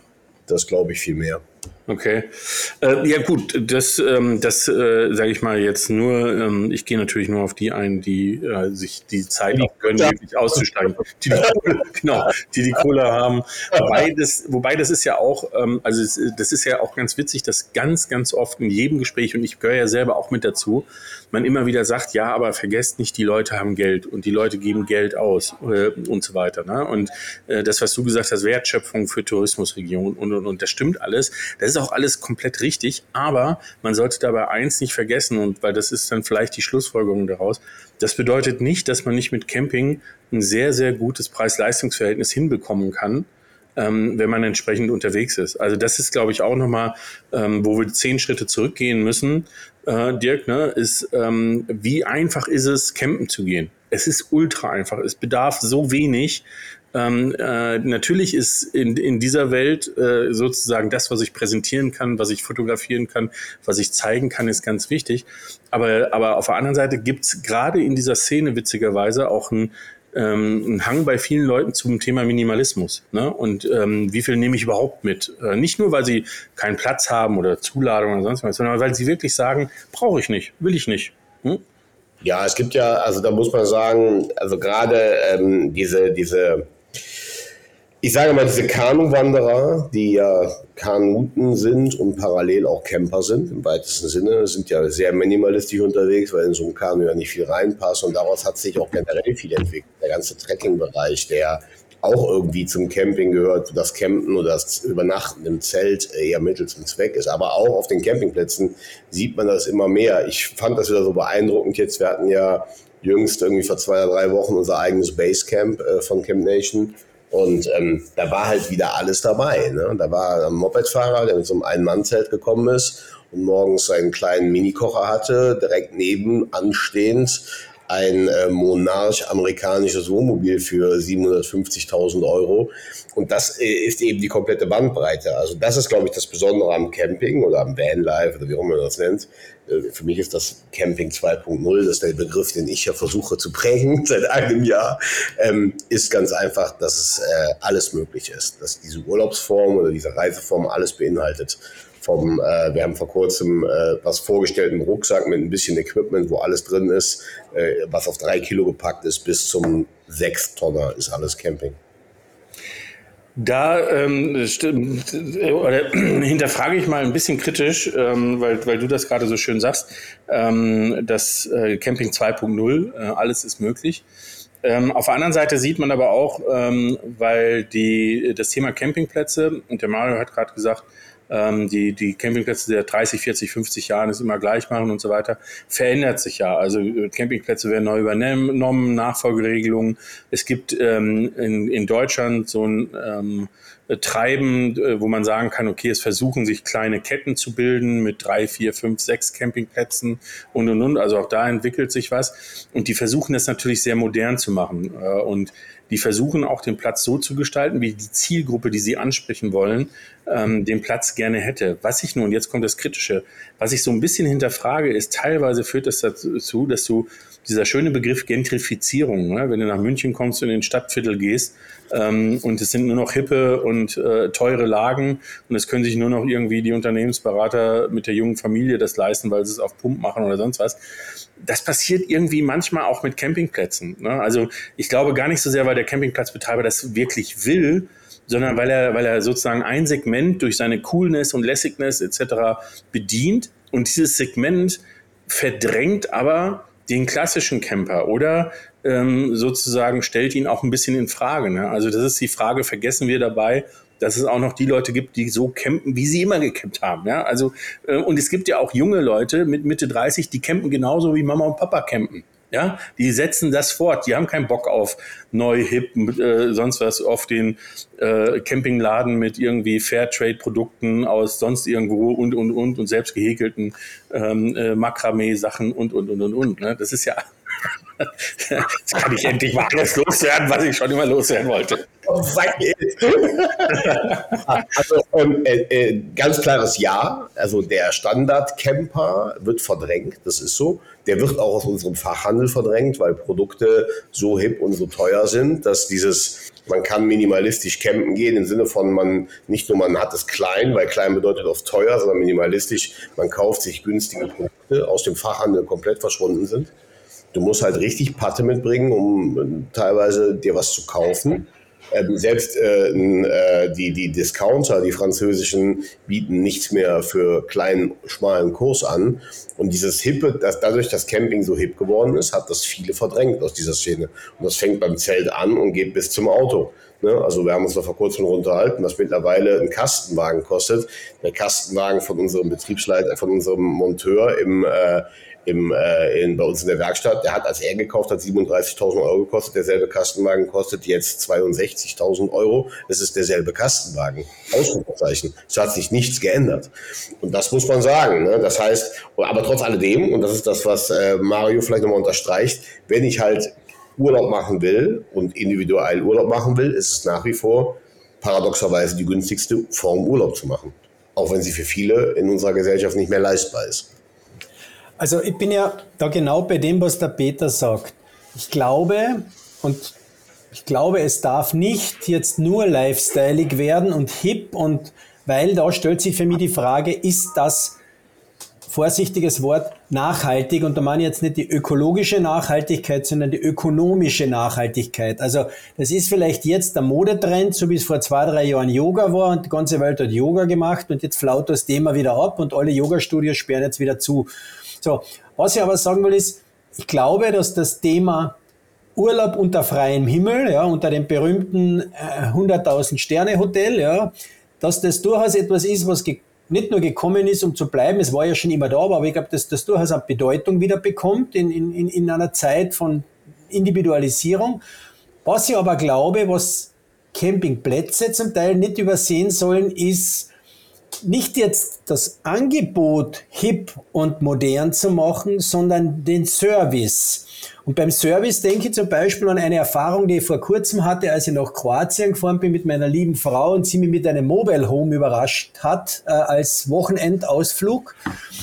Das glaube ich viel mehr. Okay. Äh, ja gut, das, ähm, das äh, sage ich mal jetzt nur, ähm, ich gehe natürlich nur auf die ein, die äh, sich die Zeit auch gönnen, wirklich auszusteigen. Die, die, genau, die die Kohle haben. Wobei das, wobei das ist ja auch, ähm, also es, das ist ja auch ganz witzig, dass ganz, ganz oft in jedem Gespräch, und ich gehöre ja selber auch mit dazu, man immer wieder sagt, ja, aber vergesst nicht, die Leute haben Geld und die Leute geben Geld aus äh, und so weiter. Ne? Und äh, das, was du gesagt hast, Wertschöpfung für Tourismusregionen und, und, und das stimmt alles. Das ist auch alles komplett richtig, aber man sollte dabei eins nicht vergessen, und weil das ist dann vielleicht die Schlussfolgerung daraus, das bedeutet nicht, dass man nicht mit Camping ein sehr, sehr gutes Preis-Leistungs-Verhältnis hinbekommen kann, ähm, wenn man entsprechend unterwegs ist. Also das ist, glaube ich, auch nochmal, ähm, wo wir zehn Schritte zurückgehen müssen, äh, Dirk, ne, ist, ähm, wie einfach ist es, campen zu gehen? Es ist ultra einfach, es bedarf so wenig. Ähm, äh, natürlich ist in, in dieser Welt äh, sozusagen das, was ich präsentieren kann, was ich fotografieren kann, was ich zeigen kann, ist ganz wichtig. Aber, aber auf der anderen Seite gibt's gerade in dieser Szene witzigerweise auch einen, ähm, einen Hang bei vielen Leuten zum Thema Minimalismus. Ne? Und ähm, wie viel nehme ich überhaupt mit? Äh, nicht nur, weil sie keinen Platz haben oder Zuladung oder sonst was, sondern weil sie wirklich sagen, brauche ich nicht, will ich nicht. Hm? Ja, es gibt ja, also da muss man sagen, also gerade ähm, diese, diese Ich sage mal, diese Kanuwanderer, die ja Kanuten sind und parallel auch Camper sind, im weitesten Sinne, sind ja sehr minimalistisch unterwegs, weil in so einem Kanu ja nicht viel reinpasst, und daraus hat sich auch generell viel entwickelt. Der ganze Trekking-Bereich, der auch irgendwie zum Camping gehört, das Campen oder das Übernachten im Zelt eher Mittel zum Zweck ist. Aber auch auf den Campingplätzen sieht man das immer mehr. Ich fand das wieder so beeindruckend jetzt. Wir hatten ja jüngst irgendwie vor zwei oder drei Wochen unser eigenes Basecamp äh, von Camp Nation. Und ähm, da war halt wieder alles dabei. Ne? Da war ein Mopedfahrer, der mit so einem Ein-Mann-Zelt gekommen ist und morgens seinen kleinen Minikocher hatte, direkt neben anstehend ein äh, Monarch amerikanisches Wohnmobil für siebenhundertfünfzigtausend Euro. Und das äh, ist eben die komplette Bandbreite. Also das ist, glaube ich, das Besondere am Camping oder am Vanlife oder wie auch immer man das nennt. Äh, für mich ist das Camping zwei Punkt null, das ist der Begriff, den ich ja versuche zu prägen seit einem Jahr, ähm, ist ganz einfach, dass es äh, alles möglich ist. Dass diese Urlaubsform oder diese Reiseform alles beinhaltet. Vom, äh, wir haben vor kurzem äh, was vorgestellt, einen Rucksack mit ein bisschen Equipment, wo alles drin ist, äh, was auf drei Kilo gepackt ist, bis zum sechs Tonner ist alles Camping. Da ähm, stimmt, oder, hinterfrage ich mal ein bisschen kritisch, ähm, weil, weil du das gerade so schön sagst, ähm, das äh, Camping zwei Punkt null, äh, alles ist möglich. Ähm, auf der anderen Seite sieht man aber auch, ähm, weil die, das Thema Campingplätze, und der Mario hat gerade gesagt, ähm, die, die Campingplätze der dreißig, vierzig, fünfzig Jahren es immer gleich machen und so weiter, verändert sich ja. Also Campingplätze werden neu übernommen, Nachfolgeregelungen. Es gibt ähm, in, in Deutschland so ein ähm, äh, treiben, äh, wo man sagen kann, okay, es versuchen sich kleine Ketten zu bilden mit drei, vier, fünf, sechs Campingplätzen und, und, und. Also auch da entwickelt sich was. Und die versuchen das natürlich sehr modern zu machen. Äh, und die versuchen auch den Platz so zu gestalten, wie die Zielgruppe, die sie ansprechen wollen, ähm, den Platz gerne hätte. Was ich nun, und jetzt kommt das Kritische, was ich so ein bisschen hinterfrage, ist, teilweise führt das dazu, dass du dieser schöne Begriff Gentrifizierung, ne? Wenn du nach München kommst und in den Stadtviertel gehst ähm, und es sind nur noch hippe und äh, teure Lagen und es können sich nur noch irgendwie die Unternehmensberater mit der jungen Familie das leisten, weil sie es auf Pump machen oder sonst was. Das passiert irgendwie manchmal auch mit Campingplätzen, ne? Also ich glaube gar nicht so sehr, weil der Campingplatzbetreiber das wirklich will, sondern weil er, weil er sozusagen ein Segment durch seine Coolness und Lässigness et cetera bedient und dieses Segment verdrängt aber den klassischen Camper oder ähm, sozusagen stellt ihn auch ein bisschen in Frage. Ne? Also das ist die Frage, vergessen wir dabei, dass es auch noch die Leute gibt, die so campen, wie sie immer gecampt haben. Ja? Also, äh, und es gibt ja auch junge Leute mit Mitte dreißig, die campen genauso wie Mama und Papa campen. Ja, die setzen das fort. Die haben keinen Bock auf neu, hip, äh, sonst was, auf den äh, Campingladen mit irgendwie Fairtrade-Produkten aus sonst irgendwo und, und, und und selbst gehäkelten ähm, äh, Makramee-Sachen und, und, und, und, und. Ne? Das ist ja, jetzt kann ich endlich mal alles loswerden, was ich schon immer loswerden wollte. Also ähm, äh, äh, ganz klares Ja. Also der Standard-Camper wird verdrängt, das ist so. Der wird auch aus unserem Fachhandel verdrängt, weil Produkte so hip und so teuer sind, dass dieses, man kann minimalistisch campen gehen, im Sinne von, man nicht nur man hat es klein, weil klein bedeutet oft teuer, sondern minimalistisch, man kauft sich günstige Produkte, aus dem Fachhandel komplett verschwunden sind. Du musst halt richtig Patte mitbringen, um teilweise dir was zu kaufen. Ähm, selbst äh, äh, die, die Discounter, die französischen, bieten nichts mehr für kleinen, schmalen Kurs an. Und dieses Hippe, dass dadurch, dass Camping so hip geworden ist, hat das viele verdrängt aus dieser Szene. Und das fängt beim Zelt an und geht bis zum Auto. Ne? Also wir haben uns da vor kurzem unterhalten, was mittlerweile ein Kastenwagen kostet. Der Kastenwagen von unserem Betriebsleiter, von unserem Monteur im äh, Im, äh, in, bei uns in der Werkstatt, der hat, als er gekauft hat, siebenunddreißigtausend Euro gekostet. Derselbe Kastenwagen kostet jetzt zweiundsechzigtausend Euro. Es ist derselbe Kastenwagen. Ausrufezeichen. Es hat sich nichts geändert. Und das muss man sagen. Ne? Das heißt, aber trotz alledem, und das ist das, was äh, Mario vielleicht nochmal unterstreicht, wenn ich halt Urlaub machen will und individuell Urlaub machen will, ist es nach wie vor paradoxerweise die günstigste Form, Urlaub zu machen. Auch wenn sie für viele in unserer Gesellschaft nicht mehr leistbar ist. Also ich bin ja da genau bei dem, was der Peter sagt. Ich glaube, und ich glaube, es darf nicht jetzt nur lifestyleig werden und hip, und weil da stellt sich für mich die Frage, ist das, vorsichtiges Wort, nachhaltig? Und da meine ich jetzt nicht die ökologische Nachhaltigkeit, sondern die ökonomische Nachhaltigkeit. Also das ist vielleicht jetzt der Modetrend, so wie es vor zwei, drei Jahren Yoga war und die ganze Welt hat Yoga gemacht und jetzt flaut das Thema wieder ab und alle Yoga-Studios sperren jetzt wieder zu. So, was ich aber sagen will ist, ich glaube, dass das Thema Urlaub unter freiem Himmel, ja, unter dem berühmten äh, hunderttausend Sterne Hotel, ja, dass das durchaus etwas ist, was ge- nicht nur gekommen ist, um zu bleiben, es war ja schon immer da, aber ich glaube, dass das durchaus eine Bedeutung wieder bekommt in, in, in einer Zeit von Individualisierung. Was ich aber glaube, was Campingplätze zum Teil nicht übersehen sollen, ist, nicht jetzt das Angebot hip und modern zu machen, sondern den Service. Und beim Service denke ich zum Beispiel an eine Erfahrung, die ich vor kurzem hatte, als ich nach Kroatien gefahren bin mit meiner lieben Frau und sie mich mit einem Mobile Home überrascht hat, äh, als Wochenendausflug.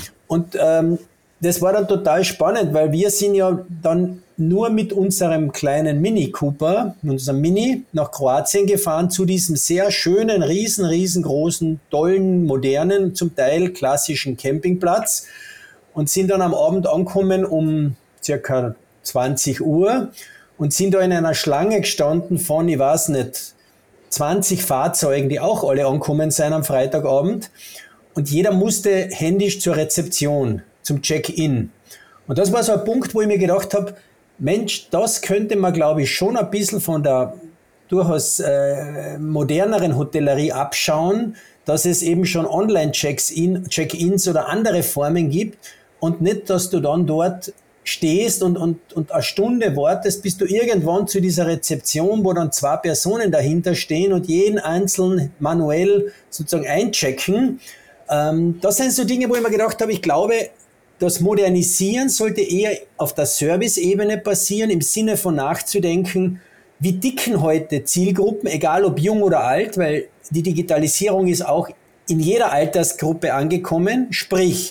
Und ähm, das war dann total spannend, weil wir sind ja dann nur mit unserem kleinen Mini Cooper, unserem Mini, nach Kroatien gefahren zu diesem sehr schönen, riesen, riesengroßen, tollen, modernen, zum Teil klassischen Campingplatz und sind dann am Abend angekommen um circa zwanzig Uhr und sind da in einer Schlange gestanden von, ich weiß nicht, zwanzig Fahrzeugen, die auch alle angekommen sind am Freitagabend, und jeder musste händisch zur Rezeption, zum Check-in. Und das war so ein Punkt, wo ich mir gedacht habe, Mensch, das könnte man, glaube ich, schon ein bisschen von der durchaus äh, moderneren Hotellerie abschauen, dass es eben schon Online-Check-in, Check-ins oder andere Formen gibt und nicht, dass du dann dort stehst und, und, und eine Stunde wartest, bis du irgendwann zu dieser Rezeption, wo dann zwei Personen dahinter stehen und jeden einzeln manuell sozusagen einchecken. Ähm, das sind so Dinge, wo ich mir gedacht habe, ich glaube, das Modernisieren sollte eher auf der Service-Ebene passieren, im Sinne von nachzudenken, wie dicken heute Zielgruppen, egal ob jung oder alt, weil die Digitalisierung ist auch in jeder Altersgruppe angekommen, sprich,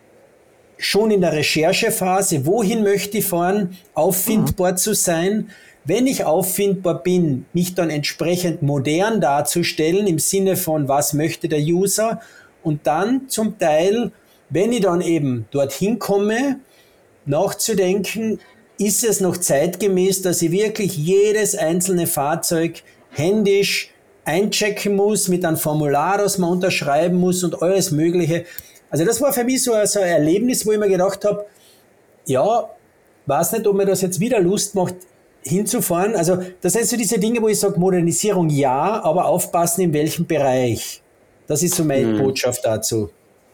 schon in der Recherchephase, wohin möchte ich fahren, auffindbar mhm. zu sein. Wenn ich auffindbar bin, mich dann entsprechend modern darzustellen, im Sinne von, was möchte der User, und dann zum Teil, wenn ich dann eben dorthin komme, nachzudenken, ist es noch zeitgemäß, dass ich wirklich jedes einzelne Fahrzeug händisch einchecken muss, mit einem Formular, das man unterschreiben muss und alles Mögliche. Also das war für mich so ein, so ein Erlebnis, wo ich mir gedacht habe, ja, weiß nicht, ob mir das jetzt wieder Lust macht, hinzufahren. Also das sind so diese Dinge, wo ich sage, Modernisierung ja, aber aufpassen in welchem Bereich. Das ist so meine mhm. Botschaft dazu.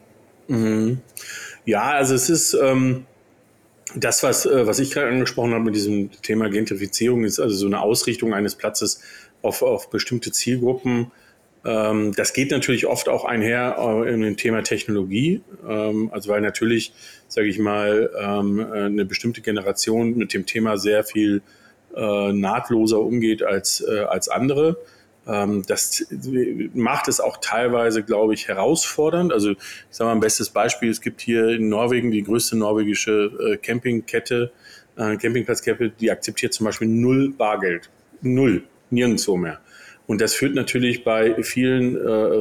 Mhm. Ja, also es ist ähm, das, was, äh, was ich gerade angesprochen habe mit diesem Thema Gentrifizierung, ist also so eine Ausrichtung eines Platzes auf, auf bestimmte Zielgruppen. Ähm, das geht natürlich oft auch einher äh, in dem Thema Technologie, ähm, also weil natürlich, sage ich mal, ähm, eine bestimmte Generation mit dem Thema sehr viel äh, nahtloser umgeht als, äh, als andere. Ähm, das macht es auch teilweise, glaube ich, herausfordernd. Also ich sage mal ein bestes Beispiel, es gibt hier in Norwegen die größte norwegische äh, Campingkette, äh, Campingplatzkette, die akzeptiert zum Beispiel null Bargeld. Null. Nirgendwo mehr. Und das führt natürlich bei vielen äh,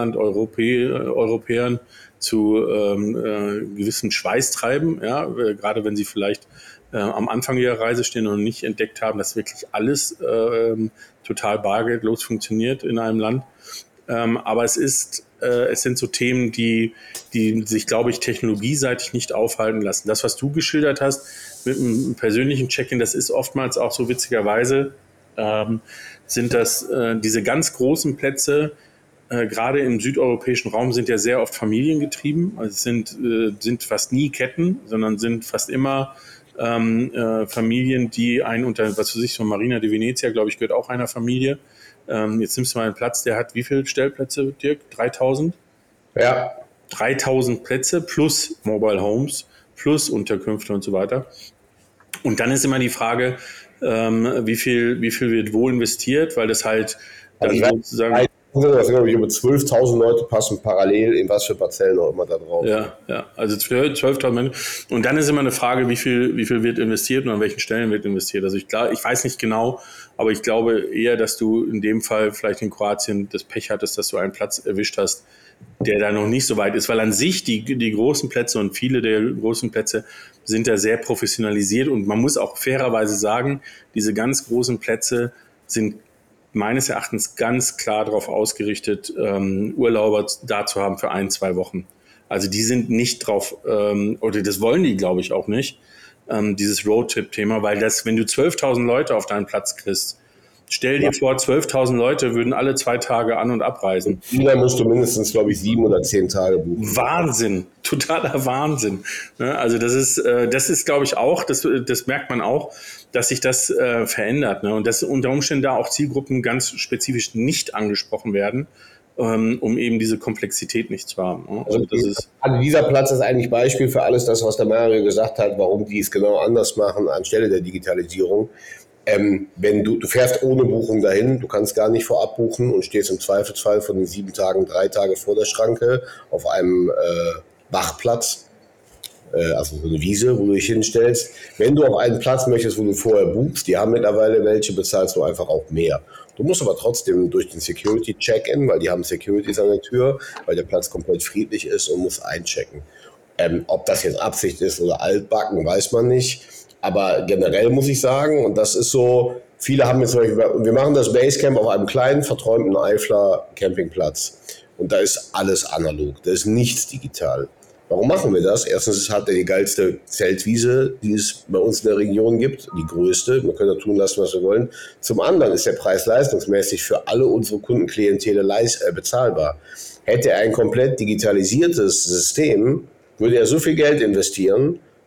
Festland-Europäern zu ähm, äh, gewissen Schweißtreiben, ja, äh, gerade wenn sie vielleicht äh, am Anfang ihrer Reise stehen und nicht entdeckt haben, dass wirklich alles äh, total bargeldlos funktioniert in einem Land. Ähm, aber es ist, äh, es sind so Themen, die, die sich, glaube ich, technologieseitig nicht aufhalten lassen. Das, was du geschildert hast mit einem persönlichen Check-in, das ist oftmals auch so witzigerweise, ähm, sind das äh, diese ganz großen Plätze, äh, gerade im südeuropäischen Raum, sind ja sehr oft familiengetrieben. Also es sind, äh, sind fast nie Ketten, sondern sind fast immer ähm, äh, Familien, die einen unter, was weiß ich, so Marina di Venezia, glaube ich, gehört auch einer Familie. Ähm, jetzt nimmst du mal einen Platz, der hat wie viele Stellplätze, Dirk? dreitausend? Ja. dreitausend Plätze plus Mobile Homes, plus Unterkünfte und so weiter. Und dann ist immer die Frage, ähm, wie viel, wie viel wird wo investiert, weil das halt dann also sozusagen... Weiß, das glaube ich, über zwölftausend Leute passen parallel in was für Parzellen auch immer da drauf. Ja, ja, also zwölftausend Menschen. Und dann ist immer eine Frage, wie viel, wie viel wird investiert und an welchen Stellen wird investiert. Also ich, klar, ich weiß nicht genau, aber ich glaube eher, dass du in dem Fall vielleicht in Kroatien das Pech hattest, dass du einen Platz erwischt hast, der da noch nicht so weit ist, weil an sich die, die großen Plätze und viele der großen Plätze sind da sehr professionalisiert und man muss auch fairerweise sagen, diese ganz großen Plätze sind meines Erachtens ganz klar darauf ausgerichtet, ähm, Urlauber da zu haben für ein, zwei Wochen. Also die sind nicht drauf, ähm, oder das wollen die, glaube ich, auch nicht, ähm, dieses Roadtrip-Thema, weil das, wenn du zwölftausend Leute auf deinen Platz kriegst, stell dir ja. vor, zwölftausend Leute würden alle zwei Tage an- und abreisen. Da musst du mindestens, glaube ich, sieben oder zehn Tage buchen. Wahnsinn, totaler Wahnsinn. Also das ist, das ist, glaube ich, auch, das, das merkt man auch, dass sich das äh, verändert. Ne? Und dass unter Umständen da auch Zielgruppen ganz spezifisch nicht angesprochen werden, ähm, um eben diese Komplexität nicht zu haben. Ne? Also, das ist also dieser Platz ist eigentlich Beispiel für alles das, was der Mario gesagt hat, warum die es genau anders machen anstelle der Digitalisierung. Ähm, wenn du, du fährst ohne Buchung dahin, du kannst gar nicht vorab buchen und stehst im Zweifelsfall von den sieben Tagen drei Tage vor der Schranke auf einem äh, Wachplatz, äh, also so eine Wiese, wo du dich hinstellst. Wenn du auf einen Platz möchtest, wo du vorher buchst, die haben mittlerweile welche, bezahlst du einfach auch mehr. Du musst aber trotzdem durch den Security-Check-In, weil die haben Securities an der Tür, weil der Platz komplett friedlich ist und musst einchecken. Ähm, ob das jetzt Absicht ist oder altbacken, weiß man nicht. Aber generell muss ich sagen, und das ist so, viele haben jetzt zum Beispiel, wir machen das Basecamp auf einem kleinen, verträumten Eifler Campingplatz. Und da ist alles analog, da ist nichts digital. Warum machen wir das? Erstens ist halt die geilste Zeltwiese, die es bei uns in der Region gibt, die größte. Wir können da tun lassen, was wir wollen. Zum anderen ist der Preis leistungsmäßig für alle unsere Kundenklientele leist, äh, bezahlbar. Hätte er ein komplett digitalisiertes System, würde er so viel Geld investieren,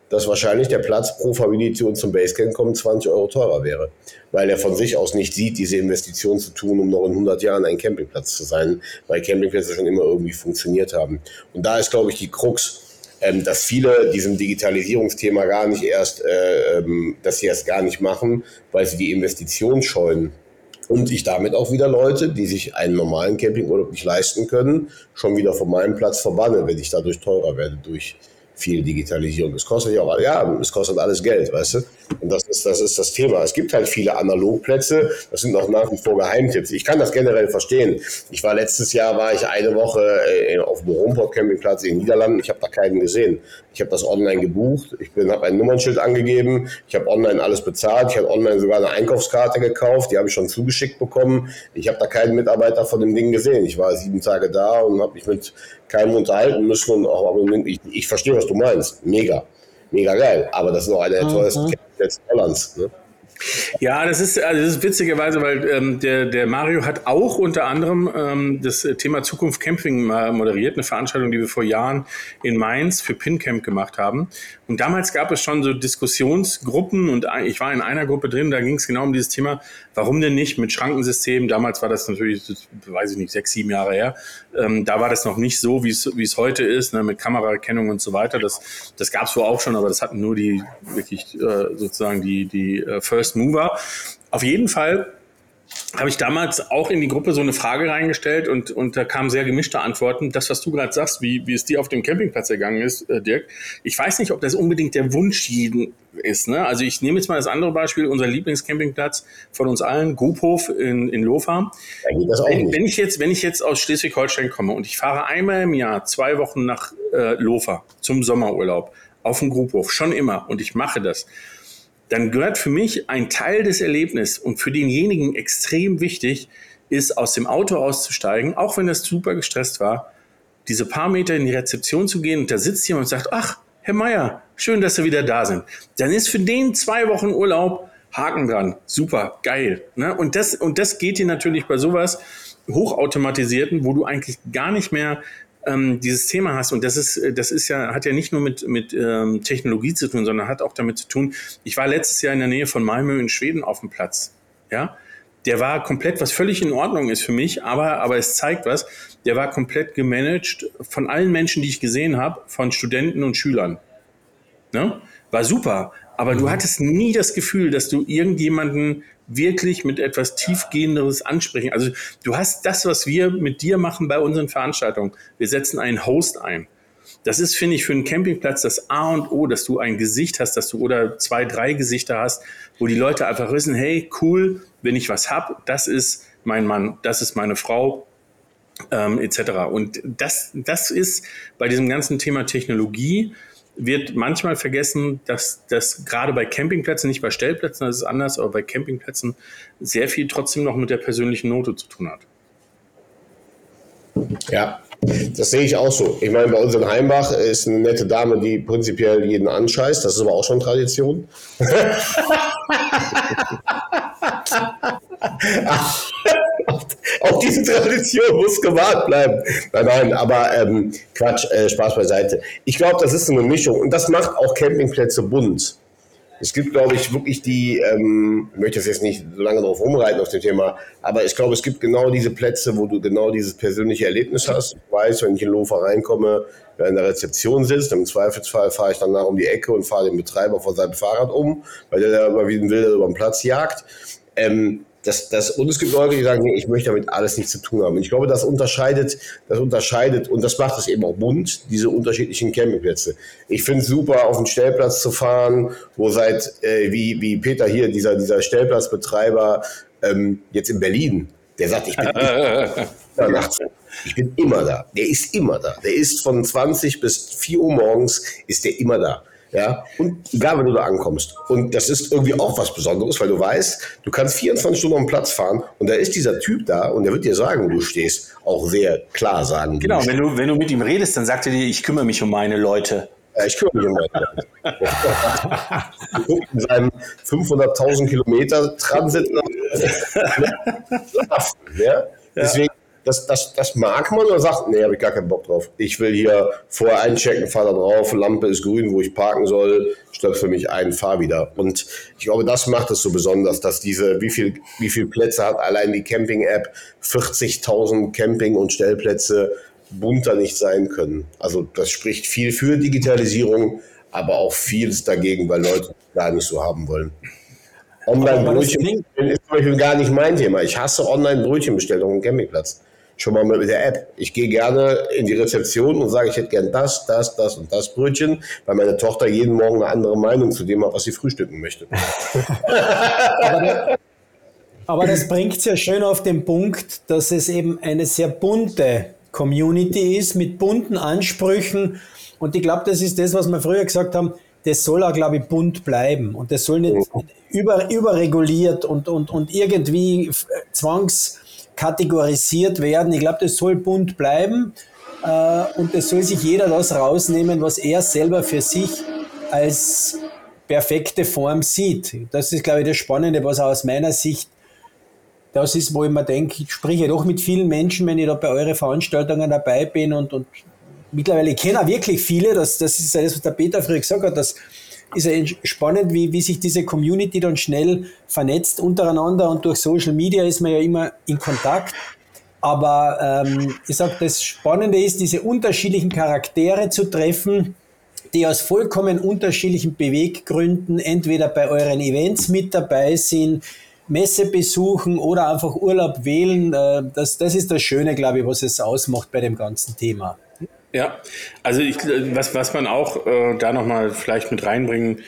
dass wahrscheinlich der Platz pro Familie und zum Basecamp kommen zwanzig Euro teurer wäre, weil er von sich aus nicht sieht, diese Investition zu tun, um noch in hundert Jahren ein Campingplatz zu sein, weil Campingplätze schon immer irgendwie funktioniert haben. Und da ist, glaube ich, die Krux, ähm, dass viele diesem Digitalisierungsthema gar nicht erst, äh, ähm, dass sie es gar nicht machen, weil sie die Investition scheuen. Und ich damit auch wieder Leute, die sich einen normalen Campingurlaub nicht leisten können, schon wieder von meinem Platz verbanne, wenn ich dadurch teurer werde durch viel Digitalisierung. Es kostet ja auch, ja, es kostet alles Geld, weißt du? Und das ist, das ist das Thema. Es gibt halt viele Analogplätze, das sind auch nach wie vor Geheimtipps. Ich kann das generell verstehen. Ich war letztes Jahr, war ich eine Woche auf dem Romport Campingplatz in den Niederlanden, ich habe da keinen gesehen. Ich habe das online gebucht, ich habe ein Nummernschild angegeben, ich habe online alles bezahlt, ich habe online sogar eine Einkaufskarte gekauft, die habe ich schon zugeschickt bekommen. Ich habe da keinen Mitarbeiter von dem Ding gesehen. Ich war sieben Tage da und habe mich mit keinem unterhalten müssen. Und auch, ich, ich verstehe, was du meinst. Mega, mega geil. Aber das ist noch einer der teuersten Campingplätze Hollands. Ne? Ja, das ist, also das ist witzigerweise, weil ähm, der, der Mario hat auch unter anderem ähm, das Thema Zukunft Camping mal moderiert, eine Veranstaltung, die wir vor Jahren in Mainz für PinCamp gemacht haben. Und damals gab es schon so Diskussionsgruppen und ich war in einer Gruppe drin, da ging es genau um dieses Thema, warum denn nicht mit Schrankensystem. Damals war das natürlich, das weiß ich nicht, sechs, sieben Jahre her. Ähm, da war das noch nicht so, wie es wie es heute ist, ne, mit Kameraerkennung und so weiter. Das, das gab es wohl auch schon, aber das hatten nur die wirklich äh, sozusagen die, die äh, First Mover. Auf jeden Fall habe ich damals auch in die Gruppe so eine Frage reingestellt und, und da kamen sehr gemischte Antworten. Das, was du gerade sagst, wie, wie es dir auf dem Campingplatz ergangen ist, äh, Dirk, ich weiß nicht, ob das unbedingt der Wunsch jeden ist. Ne? Also ich nehme jetzt mal das andere Beispiel, unser Lieblingscampingplatz von uns allen, Grubhof in, in Lohfarm. Wenn, wenn, ich jetzt, wenn ich jetzt aus Schleswig-Holstein komme und ich fahre einmal im Jahr zwei Wochen nach äh, Lohfarm zum Sommerurlaub auf den Grubhof, schon immer, und ich mache das, dann gehört für mich ein Teil des Erlebnisses und für denjenigen extrem wichtig ist, aus dem Auto auszusteigen, auch wenn das super gestresst war, diese paar Meter in die Rezeption zu gehen und da sitzt jemand und sagt, ach, Herr Meier, schön, dass Sie wieder da sind. Dann ist für den zwei Wochen Urlaub Haken dran. Super, geil. Ne? Und das, und das geht dir natürlich bei sowas hochautomatisierten, wo du eigentlich gar nicht mehr Ähm, dieses Thema hast, und das ist, das ist ja, hat ja nicht nur mit, mit ähm, Technologie zu tun, sondern hat auch damit zu tun, ich war letztes Jahr in der Nähe von Malmö in Schweden auf dem Platz, ja, der war komplett, was völlig in Ordnung ist für mich, aber, aber es zeigt was, der war komplett gemanagt von allen Menschen, die ich gesehen habe, von Studenten und Schülern, ne? War super, aber mhm. du hattest nie das Gefühl, dass du irgendjemanden wirklich mit etwas Tiefgehenderes ansprechen. Also du hast das, was wir mit dir machen bei unseren Veranstaltungen. Wir setzen einen Host ein. Das ist, finde ich, für einen Campingplatz das A und O, dass du ein Gesicht hast, dass du oder zwei, drei Gesichter hast, wo die Leute einfach wissen, hey, cool, wenn ich was hab, das ist mein Mann, das ist meine Frau, ähm, et cetera. Und das, das ist bei diesem ganzen Thema Technologie, wird manchmal vergessen, dass das gerade bei Campingplätzen, nicht bei Stellplätzen, das ist anders, aber bei Campingplätzen sehr viel trotzdem noch mit der persönlichen Note zu tun hat. Ja, das sehe ich auch so. Ich meine, bei uns in Heimbach ist eine nette Dame, die prinzipiell jeden anscheißt. Das ist aber auch schon Tradition. Auch diese Tradition muss gewahrt bleiben. Nein, nein, aber ähm, Quatsch, äh, Spaß beiseite. Ich glaube, das ist eine Mischung und das macht auch Campingplätze bunt. Es gibt, glaube ich, wirklich die, ähm, ich möchte jetzt nicht so lange drauf rumreiten auf dem Thema, aber ich glaube, es gibt genau diese Plätze, wo du genau dieses persönliche Erlebnis hast. Ich weiß, wenn ich in Lofa reinkomme, wer in der Rezeption sitzt, im Zweifelsfall fahre ich danach um die Ecke und fahre den Betreiber von seinem Fahrrad um, weil der da immer wie ein Wilder über den Platz jagt. Ähm, Das, das, und es gibt Leute, die sagen, nee, ich möchte damit alles nichts zu tun haben. Und ich glaube, das unterscheidet, das unterscheidet, und das macht es eben auch bunt, diese unterschiedlichen Campingplätze. Ich finde es super, auf den Stellplatz zu fahren, wo seit, äh, wie, wie Peter hier, dieser, dieser Stellplatzbetreiber, ähm, jetzt in Berlin, der sagt, ich bin immer nachts. Ich bin immer da. Der ist immer da. Der ist von zwanzig bis vier Uhr morgens, ist der immer da. Ja, und egal, wenn du da ankommst. Und das ist irgendwie auch was Besonderes, weil du weißt, du kannst vierundzwanzig Stunden auf den Platz fahren und da ist dieser Typ da und der wird dir sagen, wo du stehst, auch sehr klar sagen. Genau, wenn du, wenn du mit ihm redest, dann sagt er dir, ich kümmere mich um meine Leute. Ja, ich kümmere mich um meine Leute. Du guckst in seinem fünfhunderttausend Kilometer Transit nach. Ja? Deswegen, das, das, das mag man oder sagt, nee, habe ich gar keinen Bock drauf. Ich will hier vorher einchecken, fahr da drauf, Lampe ist grün, wo ich parken soll, stöpfe für mich ein, fahr wieder. Und ich glaube, das macht es so besonders, dass diese, wie viel, wie viel Plätze hat allein die Camping-App, vierzigtausend Camping- und Stellplätze bunter nicht sein können. Also das spricht viel für Digitalisierung, aber auch vieles dagegen, weil Leute gar nicht so haben wollen. Online-Brötchen ist zum Beispiel gar nicht mein Thema. Ich hasse Online-Brötchenbestellungen im Campingplatz. Schon mal mit der App. Ich gehe gerne in die Rezeption und sage, ich hätte gern das, das, das und das Brötchen, weil meine Tochter jeden Morgen eine andere Meinung zu dem hat, was sie frühstücken möchte. aber, aber das bringt es ja schön auf den Punkt, dass es eben eine sehr bunte Community ist, mit bunten Ansprüchen. Und ich glaube, das ist das, was wir früher gesagt haben, das soll auch, glaube ich, bunt bleiben. Und das soll nicht über, überreguliert und, und, und irgendwie zwangskategorisiert werden. Ich glaube, das soll bunt bleiben. Äh, und es soll sich jeder das rausnehmen, was er selber für sich als perfekte Form sieht. Das ist, glaube ich, das Spannende, was auch aus meiner Sicht das ist, wo ich mir denke, ich spreche doch mit vielen Menschen, wenn ich da bei euren Veranstaltungen dabei bin und, und mittlerweile kenne ich wirklich viele, das, das ist das, was der Peter früher gesagt hat, das ist ja spannend, wie, wie sich diese Community dann schnell vernetzt untereinander und durch Social Media ist man ja immer in Kontakt. Aber ähm, ich sage, das Spannende ist, diese unterschiedlichen Charaktere zu treffen, die aus vollkommen unterschiedlichen Beweggründen entweder bei euren Events mit dabei sind, Messe besuchen oder einfach Urlaub wählen. Das, das ist das Schöne, glaube ich, was es ausmacht bei dem ganzen Thema. Ja, also ich, was, was man auch äh, da nochmal vielleicht mit reinbringen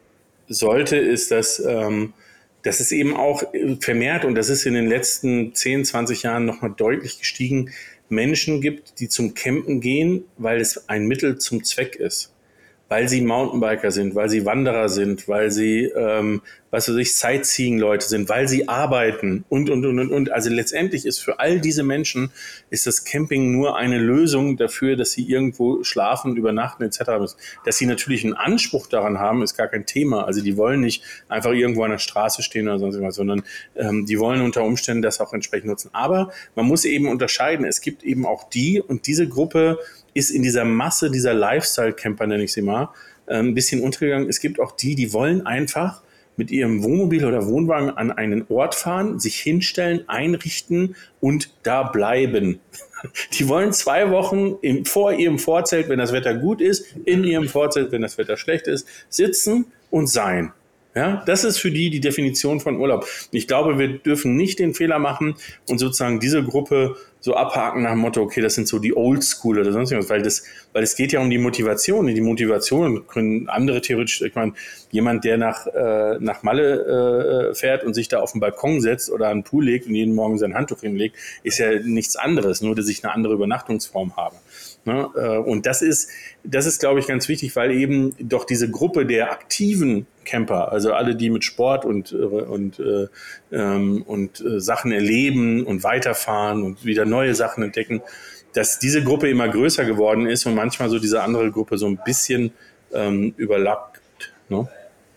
sollte, ist, dass, ähm, dass es eben auch vermehrt, und das ist in den letzten zehn, zwanzig Jahren nochmal deutlich gestiegen, Menschen gibt, die zum Campen gehen, weil es ein Mittel zum Zweck ist. Weil sie Mountainbiker sind, weil sie Wanderer sind, weil sie, ähm, was weiß ich, Sightseeing-Leute sind, weil sie arbeiten und, und, und, und, und. Also letztendlich ist für all diese Menschen ist das Camping nur eine Lösung dafür, dass sie irgendwo schlafen, übernachten et cetera. Dass sie natürlich einen Anspruch daran haben, ist gar kein Thema. Also die wollen nicht einfach irgendwo an der Straße stehen oder sonst irgendwas, sondern ähm, die wollen unter Umständen das auch entsprechend nutzen. Aber man muss eben unterscheiden. Es gibt eben auch die, und diese Gruppe ist in dieser Masse dieser Lifestyle-Camper, nenne ich sie mal, ein bisschen untergegangen. Es gibt auch die, die wollen einfach mit ihrem Wohnmobil oder Wohnwagen an einen Ort fahren, sich hinstellen, einrichten und da bleiben. Die wollen zwei Wochen im, vor ihrem Vorzelt, wenn das Wetter gut ist, in ihrem Vorzelt, wenn das Wetter schlecht ist, sitzen und sein. Ja, das ist für die die Definition von Urlaub. Ich glaube, wir dürfen nicht den Fehler machen und sozusagen diese Gruppe so abhaken nach dem Motto, okay, das sind so die Oldschool oder sonst irgendwas, weil das, weil es geht ja um die Motivation. Die Motivation können andere theoretisch, ich meine, jemand, der nach, äh, nach Malle äh, fährt und sich da auf den Balkon setzt oder an den Pool legt und jeden Morgen sein Handtuch hinlegt, ist ja nichts anderes, nur dass ich eine andere Übernachtungsform habe. Ne? Und das ist, das ist, glaube ich, ganz wichtig, weil eben doch diese Gruppe der aktiven Camper, also alle, die mit Sport und, und, äh, ähm, und äh, Sachen erleben und weiterfahren und wieder neue Sachen entdecken, dass diese Gruppe immer größer geworden ist und manchmal so diese andere Gruppe so ein bisschen ähm, überlappt. Ne?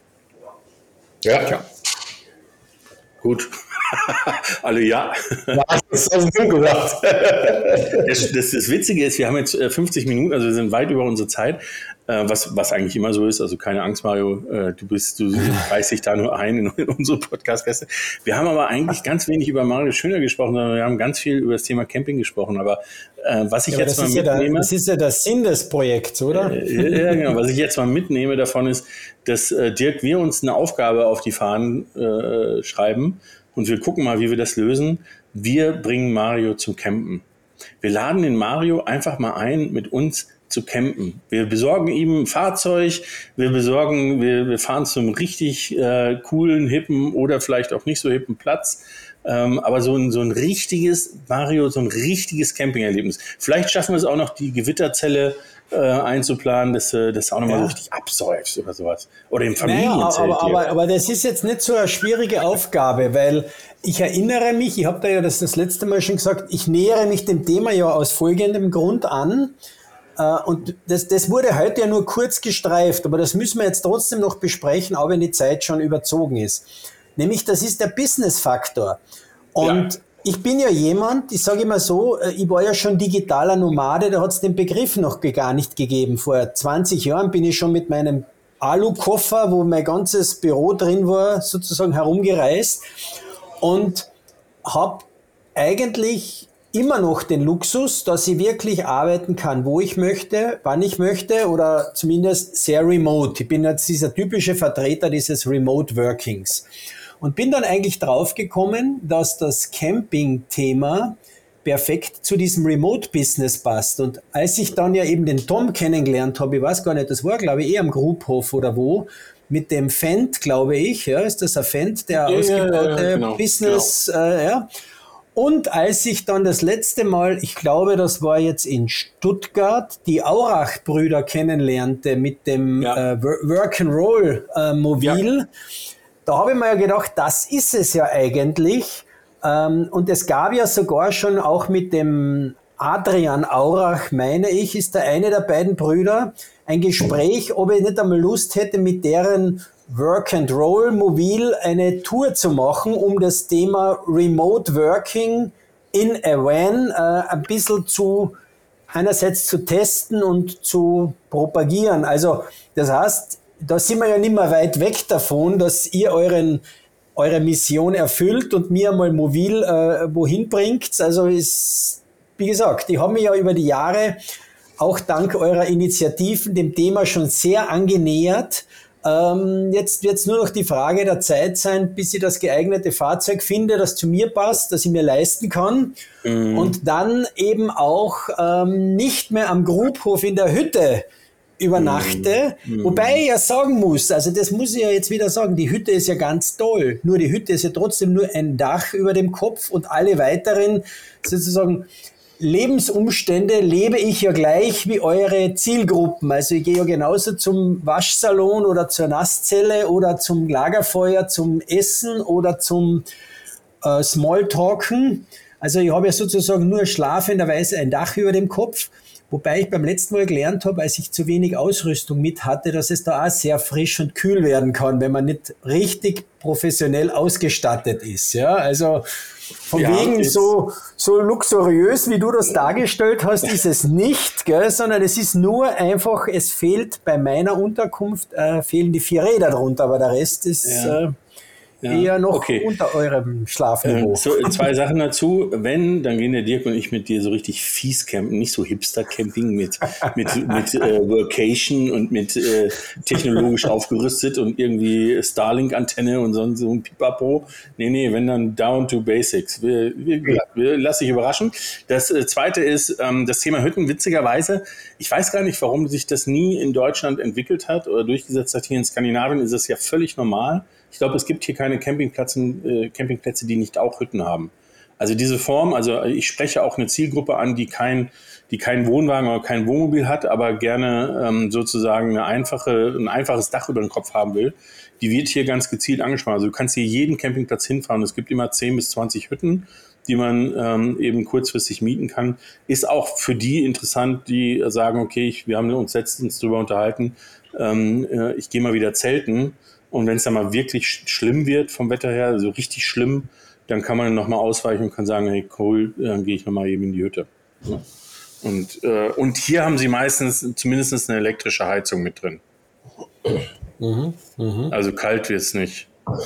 Ja. ja. Gut. Alle ja. Was ist auf den Punkt gebracht? Das, das, das Witzige ist, wir haben jetzt fünfzig Minuten, also wir sind weit über unsere Zeit, äh, was, was eigentlich immer so ist. Also keine Angst, Mario, äh, du bist, du reißt dich da nur ein in, in unsere Podcast-Gäste. Wir haben aber eigentlich ganz wenig über Mario Schöner gesprochen, sondern wir haben ganz viel über das Thema Camping gesprochen. Aber äh, was ich ja, jetzt mal mitnehme... Ja der, das ist ja der Sinn des Projekts, oder? Äh, ja, genau. Was ich jetzt mal mitnehme davon ist, dass äh, Dirk, wir uns eine Aufgabe auf die Fahnen äh, schreiben, und wir gucken mal, wie wir das lösen. Wir bringen Mario zum Campen. Wir laden den Mario einfach mal ein, mit uns zu campen. Wir besorgen ihm ein Fahrzeug, wir besorgen, wir, wir fahren zum richtig äh, coolen, hippen oder vielleicht auch nicht so hippen Platz. Ähm, aber so ein, so ein richtiges, Mario, so ein richtiges Campingerlebnis. Vielleicht schaffen wir es auch noch, die Gewitterzelle äh, einzuplanen, dass du das auch nochmal ja. so richtig absäufst oder sowas. Oder im Familienzelt. Naja, aber, aber, aber das ist jetzt nicht so eine schwierige Aufgabe, weil ich erinnere mich, ich habe da ja das, das letzte Mal schon gesagt, ich nähere mich dem Thema ja aus folgendem Grund an. Äh, und das, das wurde heute ja nur kurz gestreift, aber das müssen wir jetzt trotzdem noch besprechen, auch wenn die Zeit schon überzogen ist. Nämlich, das ist der Business-Faktor. Und ich bin ja jemand, ich sage immer so, ich war ja schon digitaler Nomade, da hat es den Begriff noch gar nicht gegeben. Vor zwanzig Jahren bin ich schon mit meinem Alu-Koffer, wo mein ganzes Büro drin war, sozusagen herumgereist und habe eigentlich immer noch den Luxus, dass ich wirklich arbeiten kann, wo ich möchte, wann ich möchte oder zumindest sehr remote. Ich bin jetzt dieser typische Vertreter dieses Remote Workings und bin dann eigentlich draufgekommen, dass das Camping-Thema perfekt zu diesem Remote-Business passt. Und als ich dann ja eben den Tom kennengelernt habe, ich weiß gar nicht, das war glaube ich eh am Grubhof oder wo, mit dem Fendt, glaube ich, ja, ist das ein Fendt, der ja, ausgebaute ja, ja, genau, Business, genau. Äh, ja. Und als ich dann das letzte Mal, ich glaube, das war jetzt in Stuttgart, die Aurach-Brüder kennenlernte mit dem ja. äh, Work'n'Roll-Mobil, äh, ja. da habe ich mir ja gedacht, das ist es ja eigentlich. Ähm, und es gab ja sogar schon auch mit dem Adrian Aurach, meine ich, ist der eine der beiden Brüder, ein Gespräch, ob ich nicht einmal Lust hätte, mit deren Work-and-Roll-Mobil eine Tour zu machen, um das Thema Remote Working in a Van äh, ein bisschen zu, einerseits zu testen und zu propagieren. Also das heißt, da sind wir ja nicht mehr weit weg davon, dass ihr euren, eure Mission erfüllt und mir einmal mobil äh, wohin bringt. Also ist, wie gesagt, ich habe mich ja über die Jahre auch dank eurer Initiativen dem Thema schon sehr angenähert. Ähm, jetzt wird es nur noch die Frage der Zeit sein, bis ich das geeignete Fahrzeug finde, das zu mir passt, das ich mir leisten kann mhm. und dann eben auch ähm, nicht mehr am Grubhof in der Hütte übernachte, mhm. wobei ich ja sagen muss, also das muss ich ja jetzt wieder sagen, die Hütte ist ja ganz toll, nur die Hütte ist ja trotzdem nur ein Dach über dem Kopf und alle weiteren sozusagen Lebensumstände lebe ich ja gleich wie eure Zielgruppen. Also ich gehe ja genauso zum Waschsalon oder zur Nasszelle oder zum Lagerfeuer, zum Essen oder zum äh, Smalltalken. Also ich habe ja sozusagen nur schlafenderweise ein Dach über dem Kopf. Wobei ich beim letzten Mal gelernt habe, als ich zu wenig Ausrüstung mit hatte, dass es da auch sehr frisch und kühl werden kann, wenn man nicht richtig professionell ausgestattet ist. Ja, also von ja, wegen so, so luxuriös, wie du das dargestellt hast, ist es nicht, gell, sondern es ist nur einfach, es fehlt bei meiner Unterkunft, äh, fehlen die vier Räder drunter, aber der Rest ist ja. äh, Ja, eher noch okay. unter eurem Schlafniveau. Ähm, so, zwei Sachen dazu. Wenn, dann gehen der Dirk und ich mit dir so richtig fies campen, nicht so Hipster-Camping mit, mit, mit äh, Workation und mit äh, technologisch aufgerüstet und irgendwie Starlink-Antenne und so, so ein Pipapo. Nee, nee, wenn dann down to basics. Wir, wir, wir lassen sich überraschen. Das äh, Zweite ist ähm, das Thema Hütten. Witzigerweise, ich weiß gar nicht, warum sich das nie in Deutschland entwickelt hat oder durchgesetzt hat. Hier in Skandinavien ist es ja völlig normal. Ich glaube, es gibt hier keine Campingplätze, äh, Campingplätze, die nicht auch Hütten haben. Also diese Form, also ich spreche auch eine Zielgruppe an, die kein, die keinen Wohnwagen oder kein Wohnmobil hat, aber gerne ähm, sozusagen eine einfache, ein einfaches Dach über den Kopf haben will. Die wird hier ganz gezielt angesprochen. Also du kannst hier jeden Campingplatz hinfahren. Es gibt immer zehn bis zwanzig Hütten, die man ähm, eben kurzfristig mieten kann. Ist auch für die interessant, die sagen, okay, ich, wir haben uns letztens drüber unterhalten, ähm, äh, ich gehe mal wieder zelten. Und wenn es dann mal wirklich schlimm wird vom Wetter her, also richtig schlimm, dann kann man nochmal ausweichen und kann sagen, hey cool, dann gehe ich nochmal eben in die Hütte. Ja. Und, äh, und hier haben sie meistens zumindest eine elektrische Heizung mit drin. Mhm, mh. Also kalt wird es nicht.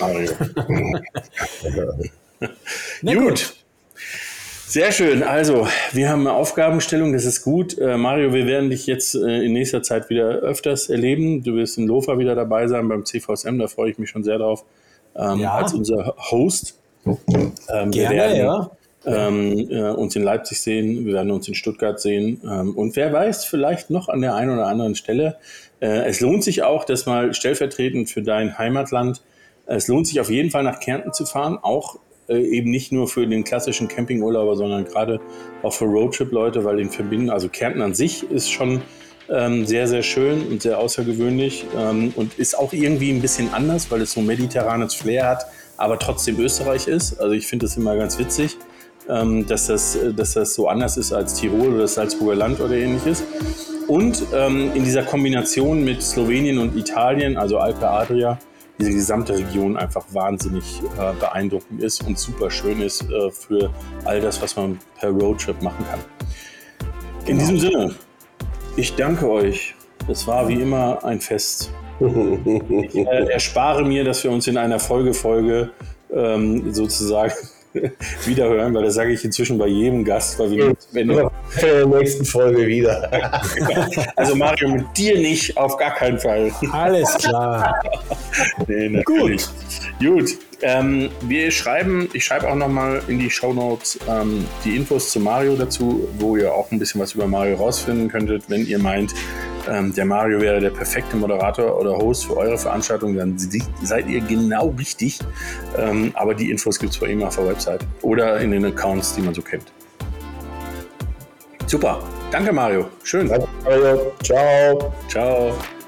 Gut. gut. Sehr schön. Also, wir haben eine Aufgabenstellung, das ist gut. Äh, Mario, wir werden dich jetzt äh, in nächster Zeit wieder öfters erleben. Du wirst in Lofa wieder dabei sein beim C V S M, da freue ich mich schon sehr drauf, ähm, ja. als unser Host. Ähm, Gerne, wir werden ja. ähm, äh, uns in Leipzig sehen, wir werden uns in Stuttgart sehen. Ähm, und wer weiß, vielleicht noch an der einen oder anderen Stelle. Äh, es lohnt sich auch, das mal stellvertretend für dein Heimatland, es lohnt sich auf jeden Fall nach Kärnten zu fahren, auch eben nicht nur für den klassischen Campingurlauber, sondern gerade auch für Roadtrip-Leute, weil den verbinden, also Kärnten an sich ist schon ähm, sehr, sehr schön und sehr außergewöhnlich ähm, und ist auch irgendwie ein bisschen anders, weil es so ein mediterranes Flair hat, aber trotzdem Österreich ist. Also ich finde das immer ganz witzig, ähm, dass, das, dass das so anders ist als Tirol oder das Salzburger Land oder ähnliches. Und ähm, in dieser Kombination mit Slowenien und Italien, also Alpe Adria, diese gesamte Region einfach wahnsinnig äh, beeindruckend ist und super schön ist äh, für all das, was man per Roadtrip machen kann. In diesem Sinne, ich danke euch. Es war wie immer ein Fest. Ich äh, erspare mir, dass wir uns in einer Folge Folge ähm, sozusagen wiederhören, weil das sage ich inzwischen bei jedem Gast, weil wir in der nächsten Folge wieder. Also Mario, mit dir nicht, auf gar keinen Fall. Alles klar. Nee, natürlich. Gut. Gut. Ähm, wir schreiben, ich schreibe auch nochmal in die Shownotes ähm, die Infos zu Mario dazu, wo ihr auch ein bisschen was über Mario rausfinden könntet. Wenn ihr meint, ähm, der Mario wäre der perfekte Moderator oder Host für eure Veranstaltung, dann seid ihr genau richtig. Ähm, aber die Infos gibt es bei ihm auf der Website oder in den Accounts, die man so kennt. Super. Danke, Mario. Schön. Danke, Mario. Ciao. Ciao.